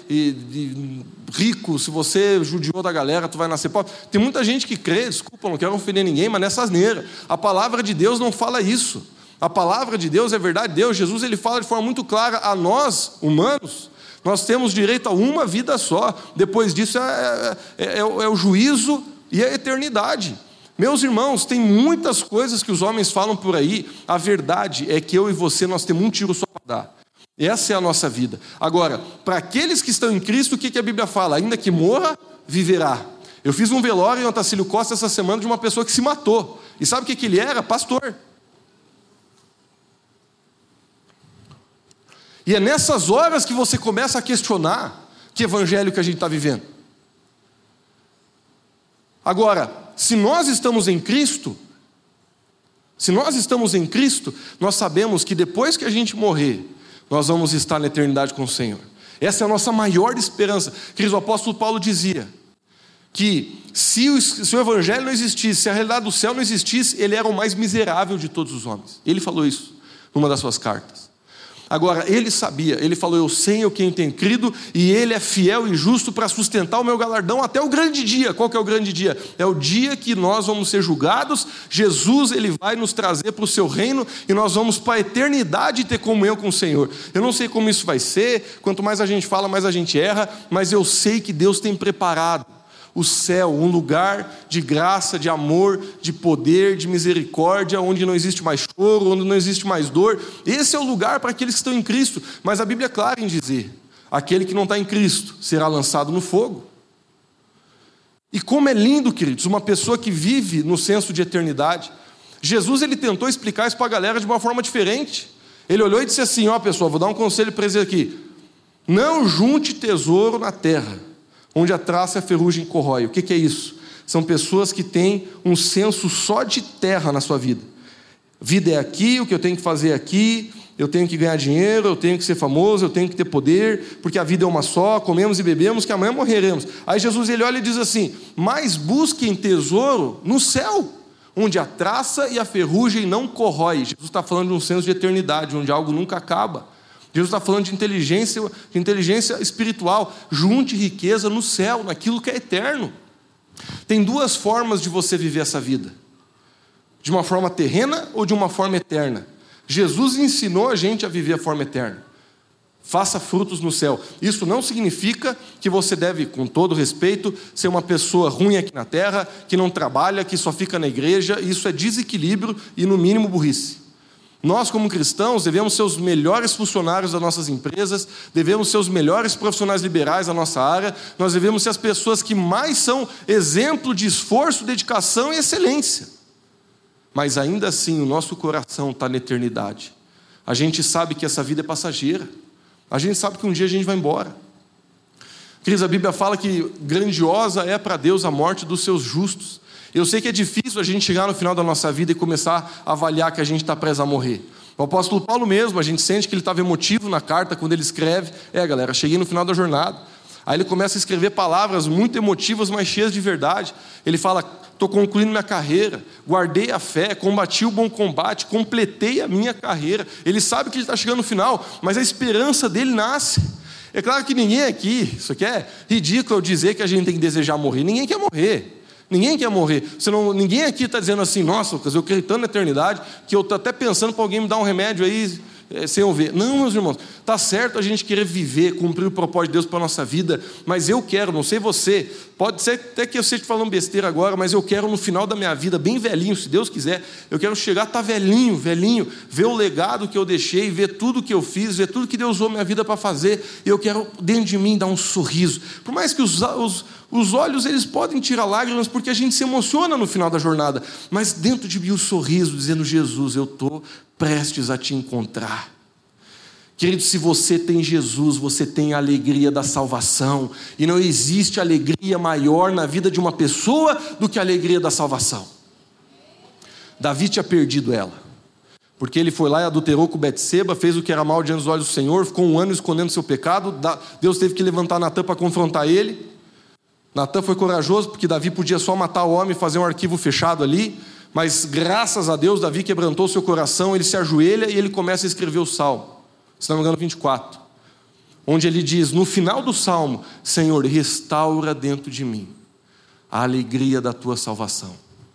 rico, se você judiou da galera, tu vai nascer pobre. Tem muita gente que crê, desculpa, não quero ofender ninguém, mas nessa asneira. A palavra de Deus não fala isso. A palavra de Deus é verdade de Deus. Jesus, ele fala de forma muito clara: a nós, humanos, nós temos direito a uma vida só. Depois disso é o juízo e a eternidade. Meus irmãos, tem muitas coisas que os homens falam por aí. A verdade é que eu e você, nós temos um tiro só para dar. Essa é a nossa vida. Agora, para aqueles que estão em Cristo, o que a Bíblia fala? Ainda que morra, viverá. Eu fiz um velório em Otacílio Costa essa semana de uma pessoa que se matou. E sabe o que ele era? Pastor. E é nessas horas que você começa a questionar que evangelho que a gente está vivendo. Agora, se nós estamos em Cristo, nós sabemos que depois que a gente morrer, nós vamos estar na eternidade com o Senhor. Essa é a nossa maior esperança. Queridos, o apóstolo Paulo dizia que se o evangelho não existisse, se a realidade do céu não existisse, ele era o mais miserável de todos os homens. Ele falou isso numa das suas cartas. Agora, ele sabia, ele falou: eu sei o quem tem crido, e ele é fiel e justo para sustentar o meu galardão até o grande dia. Qual que é o grande dia? É o dia que nós vamos ser julgados. Jesus, ele vai nos trazer para o seu reino, e nós vamos para a eternidade ter comunhão com o Senhor. Eu não sei como isso vai ser, quanto mais a gente fala, mais a gente erra, mas eu sei que Deus tem preparado o céu, um lugar de graça, de amor, de poder, de misericórdia, onde não existe mais choro, onde não existe mais dor. Esse é o lugar para aqueles que estão em Cristo. Mas a Bíblia é clara em dizer: aquele que não está em Cristo será lançado no fogo. E como é lindo, queridos, uma pessoa que vive no senso de eternidade. Jesus, ele tentou explicar isso para a galera de uma forma diferente. Ele olhou e disse assim: ó, pessoal, vou dar um conselho para eles aqui. Não junte tesouro na terra, onde a traça e a ferrugem corrói. O que é isso? São pessoas que têm um senso só de terra na sua vida. Vida é aqui, o que eu tenho que fazer aqui, eu tenho que ganhar dinheiro, eu tenho que ser famoso, eu tenho que ter poder, porque a vida é uma só, comemos e bebemos, que amanhã morreremos. Aí Jesus ele olha e diz assim: mas busquem tesouro no céu, onde a traça e a ferrugem não corrói. Jesus está falando de um senso de eternidade, onde algo nunca acaba. Jesus está falando de inteligência espiritual. Junte riqueza no céu, naquilo que é eterno. Tem duas formas de você viver essa vida: de uma forma terrena ou de uma forma eterna. Jesus ensinou a gente a viver a forma eterna. Faça frutos no céu. Isso não significa que você deve, com todo respeito, ser uma pessoa ruim aqui na terra, que não trabalha, que só fica na igreja. Isso é desequilíbrio e, no mínimo, burrice. Nós, como cristãos, devemos ser os melhores funcionários das nossas empresas, devemos ser os melhores profissionais liberais da nossa área, nós devemos ser as pessoas que mais são exemplo de esforço, dedicação e excelência. Mas ainda assim, o nosso coração está na eternidade. A gente sabe que essa vida é passageira. A gente sabe que um dia a gente vai embora. Queridos, a Bíblia fala que grandiosa é para Deus a morte dos seus justos. Eu sei que é difícil a gente chegar no final da nossa vida e começar a avaliar que a gente está preso a morrer. O apóstolo Paulo mesmo, a gente sente que ele estava emotivo na carta quando ele escreve: galera, cheguei no final da jornada. Aí ele começa a escrever palavras muito emotivas, mas cheias de verdade. Ele fala: estou concluindo minha carreira, guardei a fé, combati o bom combate, completei a minha carreira. Ele sabe que ele está chegando no final, mas a esperança dele nasce. É claro que ninguém aqui, isso aqui é ridículo eu dizer que a gente tem que desejar morrer. Ninguém quer morrer. Ninguém quer morrer. Ninguém aqui está dizendo assim: nossa, Lucas, eu creio tanto na eternidade que eu estou até pensando para alguém me dar um remédio aí sem eu ver. Não, meus irmãos, está certo a gente querer viver, cumprir o propósito de Deus para a nossa vida, mas eu quero, não sei você, pode ser até que eu esteja falando besteira agora, mas eu quero no final da minha vida, bem velhinho, se Deus quiser, eu quero chegar, estar velhinho, ver o legado que eu deixei, ver tudo que eu fiz, ver tudo que Deus usou minha vida para fazer, e eu quero dentro de mim dar um sorriso. Por mais que os olhos eles podem tirar lágrimas, porque a gente se emociona no final da jornada, mas dentro de mim o sorriso, dizendo: Jesus, eu estou prestes a te encontrar. Querido, se você tem Jesus, você tem a alegria da salvação, e não existe alegria maior na vida de uma pessoa do que a alegria da salvação. Davi tinha perdido ela, porque ele foi lá e adulterou com Betseba, fez o que era mal diante dos olhos do Senhor, ficou 1 ano escondendo seu pecado. Deus teve que levantar Natã para confrontar ele. Natã foi corajoso, porque Davi podia só matar o homem e fazer um arquivo fechado ali, mas graças a Deus Davi quebrantou seu coração, ele se ajoelha e ele começa a escrever o Salmo, se não me engano 24, onde ele diz no final do Salmo: Senhor, restaura dentro de mim a alegria da tua salvação.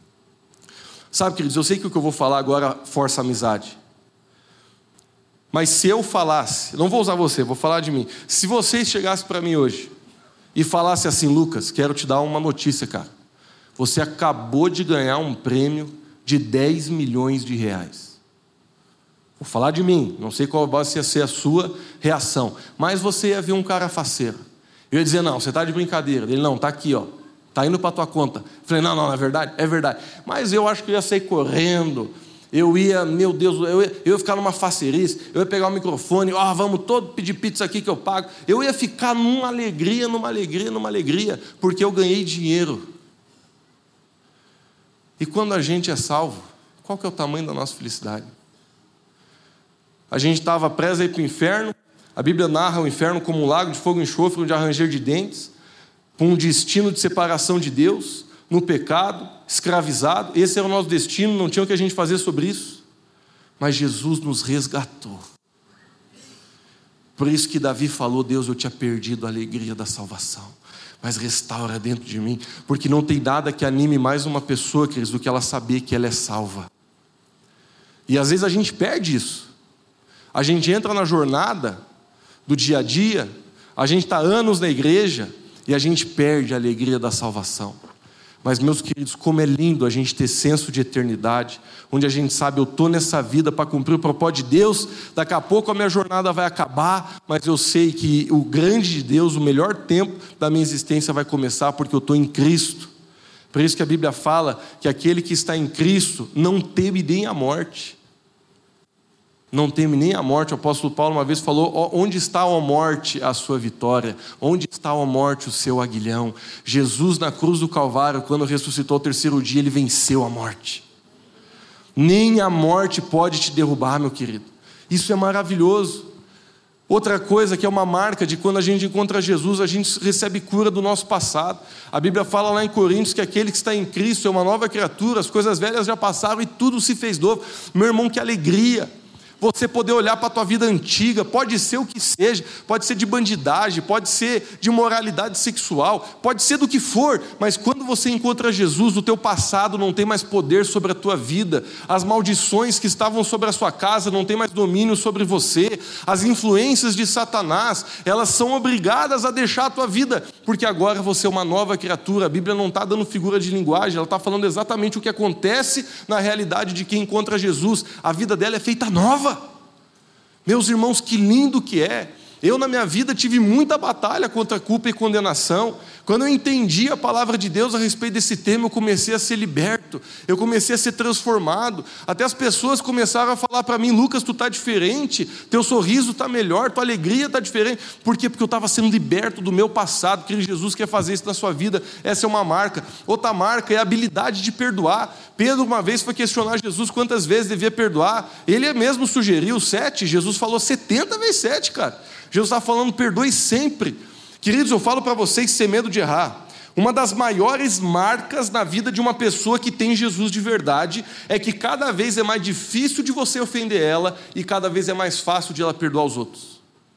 Sabe, queridos, eu sei que o que eu vou falar agora força a amizade, mas se eu falasse, não vou usar você, vou falar de mim, se você chegasse para mim hoje e falasse assim: Lucas, quero te dar uma notícia, cara, você acabou de ganhar um prêmio de 10 milhões de reais. Vou falar de mim, não sei qual vai ser a sua reação, mas você ia ver um cara faceiro. Eu ia dizer: não, você está de brincadeira. Ele: não, está aqui, ó, está indo para a tua conta. Eu falei: não, é verdade? É verdade. Mas eu acho que eu ia sair correndo, eu ia, meu Deus, eu ia ficar numa faceirice, eu ia pegar o microfone: vamos todos pedir pizza aqui que eu pago. Eu ia ficar numa alegria, porque eu ganhei dinheiro. E quando a gente é salvo, qual que é o tamanho da nossa felicidade? A gente estava preso a ir para o inferno. A Bíblia narra o inferno como um lago de fogo e enxofre, onde há ranger de dentes, com um destino de separação de Deus, no pecado, escravizado. Esse era o nosso destino, não tinha o que a gente fazer sobre isso. Mas Jesus nos resgatou. Por isso que Davi falou: Deus, eu tinha perdido a alegria da salvação, mas restaura dentro de mim, porque não tem nada que anime mais uma pessoa, queridos, do que ela saber que ela é salva. E às vezes a gente perde isso. A gente entra na jornada do dia a dia, a gente está anos na igreja e a gente perde a alegria da salvação. Mas, meus queridos, como é lindo a gente ter senso de eternidade, onde a gente sabe: eu estou nessa vida para cumprir o propósito de Deus, daqui a pouco a minha jornada vai acabar, mas eu sei que o grande de Deus, o melhor tempo da minha existência vai começar, porque eu estou em Cristo. Por isso que a Bíblia fala que aquele que está em Cristo não teme nem a morte. Não teme nem a morte. O apóstolo Paulo uma vez falou: onde está, ó morte, a sua vitória? Onde está, ó morte, o seu aguilhão? Jesus na cruz do Calvário, quando ressuscitou ao 3º dia, ele venceu a morte. Nem a morte pode te derrubar, meu querido. Isso é maravilhoso. Outra coisa que é uma marca de quando a gente encontra Jesus, a gente recebe cura do nosso passado. A Bíblia fala lá em Coríntios que aquele que está em Cristo é uma nova criatura, as coisas velhas já passaram e tudo se fez novo. Meu irmão, que alegria! Você poder olhar para a tua vida antiga, pode ser o que seja, pode ser de bandidagem, pode ser de imoralidade sexual, pode ser do que for, mas quando você encontra Jesus, o teu passado não tem mais poder sobre a tua vida, as maldições que estavam sobre a sua casa não tem mais domínio sobre você, as influências de Satanás, elas são obrigadas a deixar a tua vida, porque agora você é uma nova criatura. A Bíblia não está dando figura de linguagem, ela está falando exatamente o que acontece na realidade de quem encontra Jesus. A vida dela é feita nova. Meus irmãos, que lindo que é. Eu na minha vida tive muita batalha contra culpa e condenação. Quando eu entendi a palavra de Deus a respeito desse tema, eu comecei a ser liberto, eu comecei a ser transformado. Até as pessoas começaram a falar para mim: Lucas, tu está diferente, teu sorriso está melhor, tua alegria está diferente. Por quê? Porque eu estava sendo liberto do meu passado, que Jesus quer fazer isso na sua vida. Essa é uma marca. Outra marca é a habilidade de perdoar. Pedro uma vez foi questionar Jesus quantas vezes devia perdoar. Ele mesmo sugeriu 7, Jesus falou 70 vezes 7, cara. Jesus está falando: perdoe sempre. Queridos, eu falo para vocês sem medo de errar. Uma das maiores marcas na vida de uma pessoa que tem Jesus de verdade é que cada vez é mais difícil de você ofender ela e cada vez é mais fácil de ela perdoar os outros.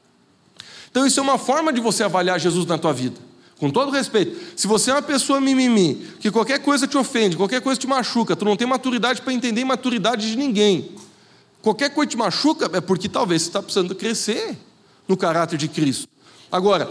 Então isso é uma forma de você avaliar Jesus na tua vida. Com todo respeito, se você é uma pessoa mimimi, que qualquer coisa te ofende, qualquer coisa te machuca, tu não tem maturidade para entender a maturidade de ninguém. Qualquer coisa te machuca é porque talvez você está precisando crescer no caráter de Cristo. Agora,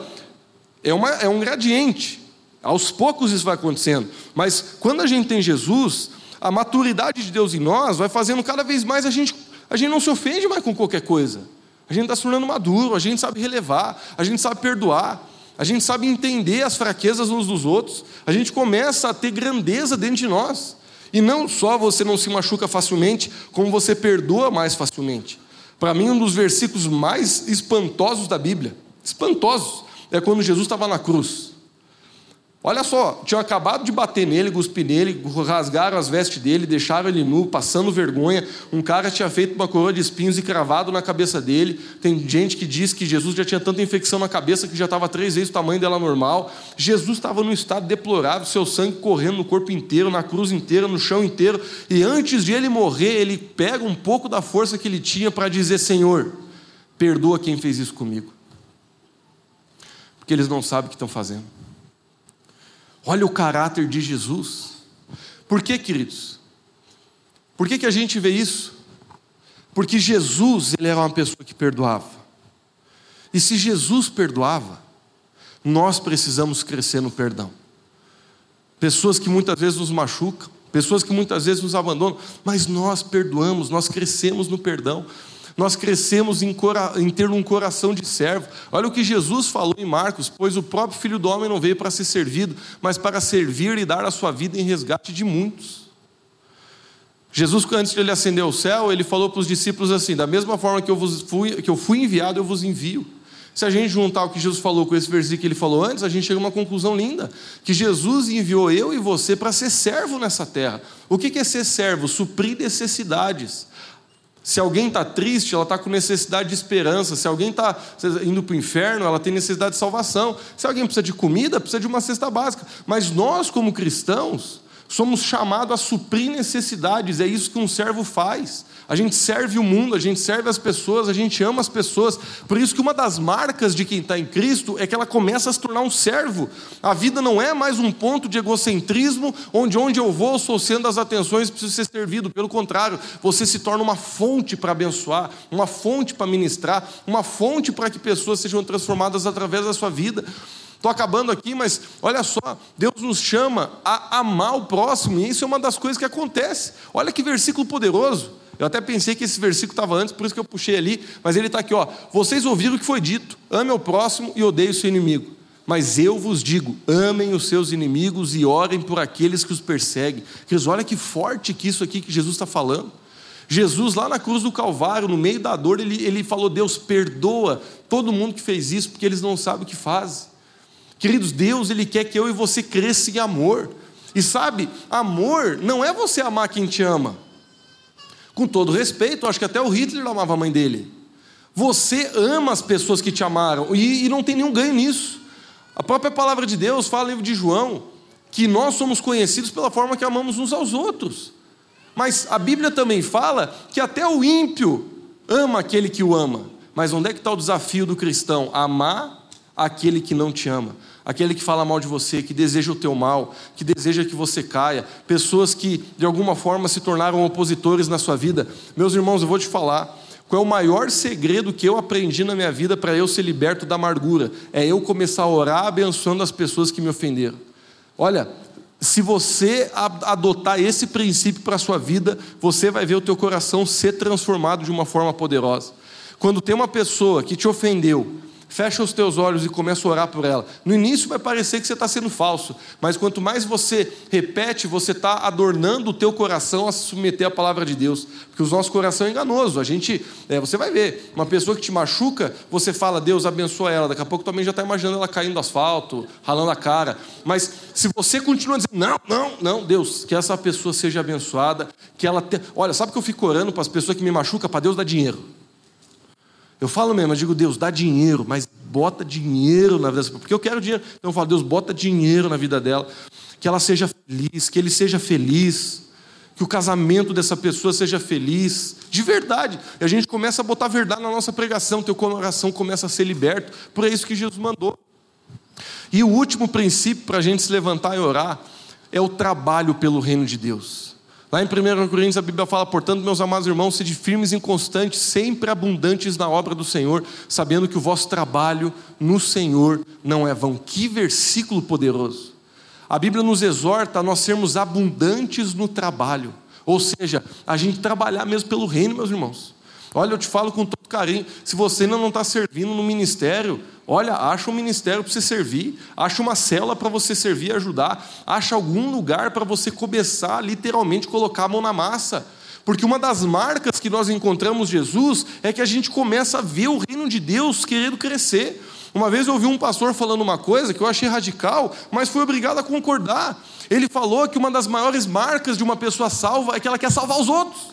é um gradiente, aos poucos isso vai acontecendo, mas quando a gente tem Jesus, a maturidade de Deus em nós vai fazendo cada vez mais a gente não se ofende mais com qualquer coisa, a gente está se tornando maduro, a gente sabe relevar, a gente sabe perdoar, a gente sabe entender as fraquezas uns dos outros, a gente começa a ter grandeza dentro de nós, e não só você não se machuca facilmente, como você perdoa mais facilmente. Para mim, um dos versículos mais espantosos da Bíblia, espantosos, é quando Jesus estava na cruz. Olha só, tinham acabado de bater nele, cuspir nele, rasgaram as vestes dele, deixaram ele nu, passando vergonha. Um cara tinha feito uma coroa de espinhos e cravado na cabeça dele. Tem gente que diz que Jesus já tinha tanta infecção na cabeça que já estava 3 vezes o tamanho dela normal. Jesus estava num estado deplorável, seu sangue correndo no corpo inteiro, na cruz inteira, no chão inteiro. E antes de ele morrer, ele pega um pouco da força que ele tinha para dizer: Senhor, perdoa quem fez isso comigo, porque eles não sabem o que estão fazendo. Olha o caráter de Jesus. Por que, queridos? Por que a gente vê isso? Porque Jesus, ele era uma pessoa que perdoava. E se Jesus perdoava, nós precisamos crescer no perdão. Pessoas que muitas vezes nos machucam, pessoas que muitas vezes nos abandonam, mas nós perdoamos, nós crescemos no perdão. Nós crescemos em ter um coração de servo. Olha o que Jesus falou em Marcos: pois o próprio Filho do Homem não veio para ser servido, mas para servir e dar a sua vida em resgate de muitos. Jesus, antes de ele ascender ao céu, ele falou para os discípulos assim: da mesma forma que eu fui enviado, eu vos envio. Se a gente juntar o que Jesus falou com esse versículo que ele falou antes, a gente chega a uma conclusão linda, que Jesus enviou eu e você para ser servo nessa terra. O que é ser servo? Suprir necessidades. Se alguém está triste, ela está com necessidade de esperança. Se alguém está indo para o inferno, ela tem necessidade de salvação. Se alguém precisa de comida, precisa de uma cesta básica. Mas nós, como cristãos, somos chamados a suprir necessidades. É isso que um servo faz. A gente serve o mundo, a gente serve as pessoas, a gente ama as pessoas. Por isso que uma das marcas de quem está em Cristo é que ela começa a se tornar um servo. A vida não é mais um ponto de egocentrismo, onde eu vou, sou sendo as atenções e preciso ser servido. Pelo contrário, você se torna uma fonte para abençoar, uma fonte para ministrar, uma fonte para que pessoas sejam transformadas através da sua vida. Estou acabando aqui, mas olha só, Deus nos chama a amar o próximo, e isso é uma das coisas que acontece. Olha que versículo poderoso. Eu até pensei que esse versículo estava antes, por isso que eu puxei ali, mas ele está aqui, ó. Vocês ouviram o que foi dito: ame ao próximo e odeie o seu inimigo. Mas eu vos digo: amem os seus inimigos e orem por aqueles que os perseguem. Queridos, olha que forte que isso aqui que Jesus está falando. Jesus lá na cruz do Calvário, no meio da dor, ele falou: Deus, perdoa todo mundo que fez isso, porque eles não sabem o que fazem. Queridos, Deus, ele quer que eu e você cresça em amor. E sabe, amor não é você amar quem te ama. Com todo respeito, eu acho que até o Hitler amava a mãe dele. Você ama as pessoas que te amaram e não tem nenhum ganho nisso. A própria palavra de Deus fala no livro de João que nós somos conhecidos pela forma que amamos uns aos outros. Mas a Bíblia também fala que até o ímpio ama aquele que o ama. Mas onde é que está o desafio do cristão? Amar aquele que não te ama. Aquele que fala mal de você, que deseja o teu mal, que deseja que você caia. Pessoas que de alguma forma se tornaram opositores na sua vida. Meus irmãos, eu vou te falar. Qual é o maior segredo que eu aprendi na minha vida para eu ser liberto da amargura? É eu começar a orar abençoando as pessoas que me ofenderam. Olha, se você adotar esse princípio para a sua vida, você vai ver o teu coração ser transformado de uma forma poderosa. Quando tem uma pessoa que te ofendeu, fecha os teus olhos e começa a orar por ela. No início vai parecer que você está sendo falso, mas quanto mais você repete, você está adornando o teu coração a se submeter à palavra de Deus, porque o nosso coração é enganoso. Você vai ver, uma pessoa que te machuca, você fala, Deus abençoa ela, daqui a pouco também já está imaginando ela caindo no asfalto, ralando a cara. Mas se você continua dizendo, não, Deus, que essa pessoa seja abençoada, que ela tenha... Olha, sabe que eu fico orando para as pessoas que me machucam, para Deus dar dinheiro. Eu falo mesmo, eu digo, Deus, dá dinheiro, mas bota dinheiro na vida dessa pessoa, porque eu quero dinheiro. Então eu falo, Deus, bota dinheiro na vida dela, que ela seja feliz, que ele seja feliz, que o casamento dessa pessoa seja feliz, de verdade. E a gente começa a botar verdade na nossa pregação, teu coração começa a ser liberto, por isso que Jesus mandou. E o último princípio para a gente se levantar e orar, é o trabalho pelo reino de Deus. Lá em 1 Coríntios a Bíblia fala, portanto, meus amados irmãos, sede firmes e inconstantes, sempre abundantes na obra do Senhor, sabendo que o vosso trabalho no Senhor não é vão. Que versículo poderoso! A Bíblia nos exorta a nós sermos abundantes no trabalho, ou seja, a gente trabalhar mesmo pelo reino, meus irmãos. Olha, eu te falo com todo carinho, se você ainda não está servindo no ministério, olha, acha um ministério para você servir, acha uma célula para você servir e ajudar, acha algum lugar para você começar, literalmente, colocar a mão na massa. Porque uma das marcas que nós encontramos Jesus é que a gente começa a ver o reino de Deus querendo crescer. Uma vez eu ouvi um pastor falando uma coisa que eu achei radical, mas fui obrigado a concordar. Ele falou que uma das maiores marcas de uma pessoa salva é que ela quer salvar os outros.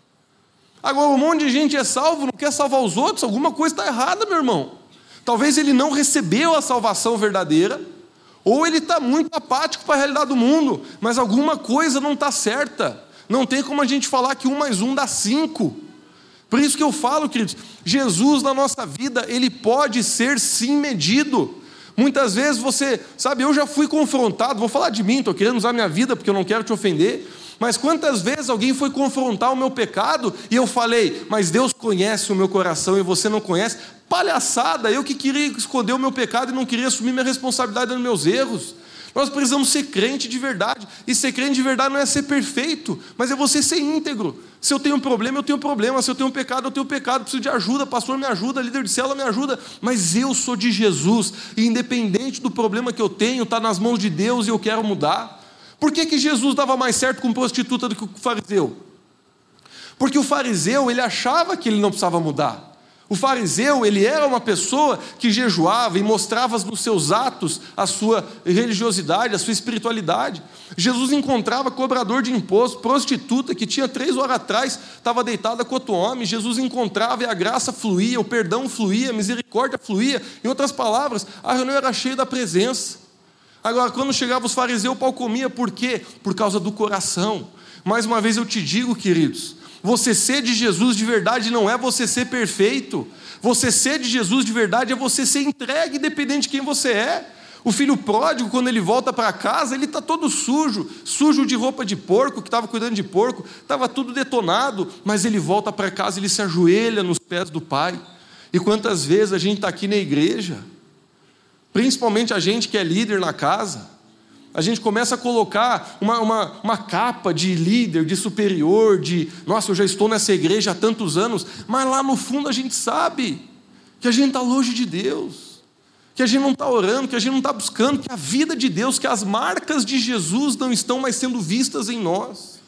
Agora, um monte de gente é salvo, não quer salvar os outros, alguma coisa está errada, meu irmão. Talvez ele não recebeu a salvação verdadeira, ou ele está muito apático para a realidade do mundo, mas alguma coisa não está certa. Não tem como a gente falar que 1 mais 1 dá 5. Por isso que eu falo, queridos, Jesus na nossa vida, ele pode ser sim medido. Muitas vezes você, sabe, eu já fui confrontado, vou falar de mim, estou querendo usar minha vida porque eu não quero te ofender, mas quantas vezes alguém foi confrontar o meu pecado e eu falei, mas Deus conhece o meu coração e você não conhece? Palhaçada, eu que queria esconder o meu pecado e não queria assumir minha responsabilidade nos meus erros. Nós precisamos ser crente de verdade, e ser crente de verdade não é ser perfeito, mas é você ser íntegro. Se eu tenho um problema, eu tenho problema, se eu tenho um pecado, eu tenho pecado, preciso de ajuda, pastor me ajuda, líder de célula me ajuda, mas eu sou de Jesus, e independente do problema que eu tenho, está nas mãos de Deus e eu quero mudar. Por que Jesus dava mais certo com prostituta do que o fariseu? Porque o fariseu, ele achava que ele não precisava mudar. O fariseu, ele era uma pessoa que jejuava e mostrava nos seus atos a sua religiosidade, a sua espiritualidade. Jesus encontrava cobrador de imposto, prostituta, que tinha 3 horas atrás, estava deitada com outro homem. Jesus encontrava e a graça fluía, o perdão fluía, a misericórdia fluía. Em outras palavras, a reunião era cheia da presença. Agora, quando chegavam os fariseus, o pau comia. Por quê? Por causa do coração. Mais uma vez eu te digo, queridos, você ser de Jesus de verdade não é você ser perfeito. Você ser de Jesus de verdade é você ser entregue, independente de quem você é. O filho pródigo, quando ele volta para casa, ele está todo sujo, sujo de roupa de porco, que estava cuidando de porco, estava tudo detonado, mas ele volta para casa, ele se ajoelha nos pés do pai. E quantas vezes a gente está aqui na igreja, principalmente a gente que é líder na casa, a gente começa a colocar uma capa de líder, de superior, de, nossa, eu já estou nessa igreja há tantos anos, mas lá no fundo a gente sabe que a gente está longe de Deus, que a gente não está orando, que a gente não está buscando, que a vida de Deus, que as marcas de Jesus não estão mais sendo vistas em nós.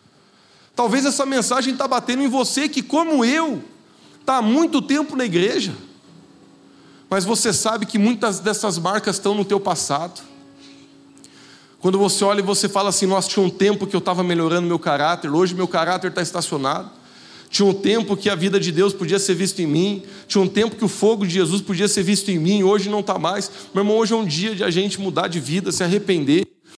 Talvez essa mensagem está batendo em você, que como eu, está há muito tempo na igreja, mas você sabe que muitas dessas marcas estão no teu passado. Quando você olha e você fala assim, nossa, tinha um tempo que eu estava melhorando meu caráter, hoje meu caráter está estacionado. Tinha um tempo que a vida de Deus podia ser vista em mim. Tinha um tempo que o fogo de Jesus podia ser visto em mim. Hoje não está mais. Meu irmão, hoje é um dia de a gente mudar de vida, se arrepender.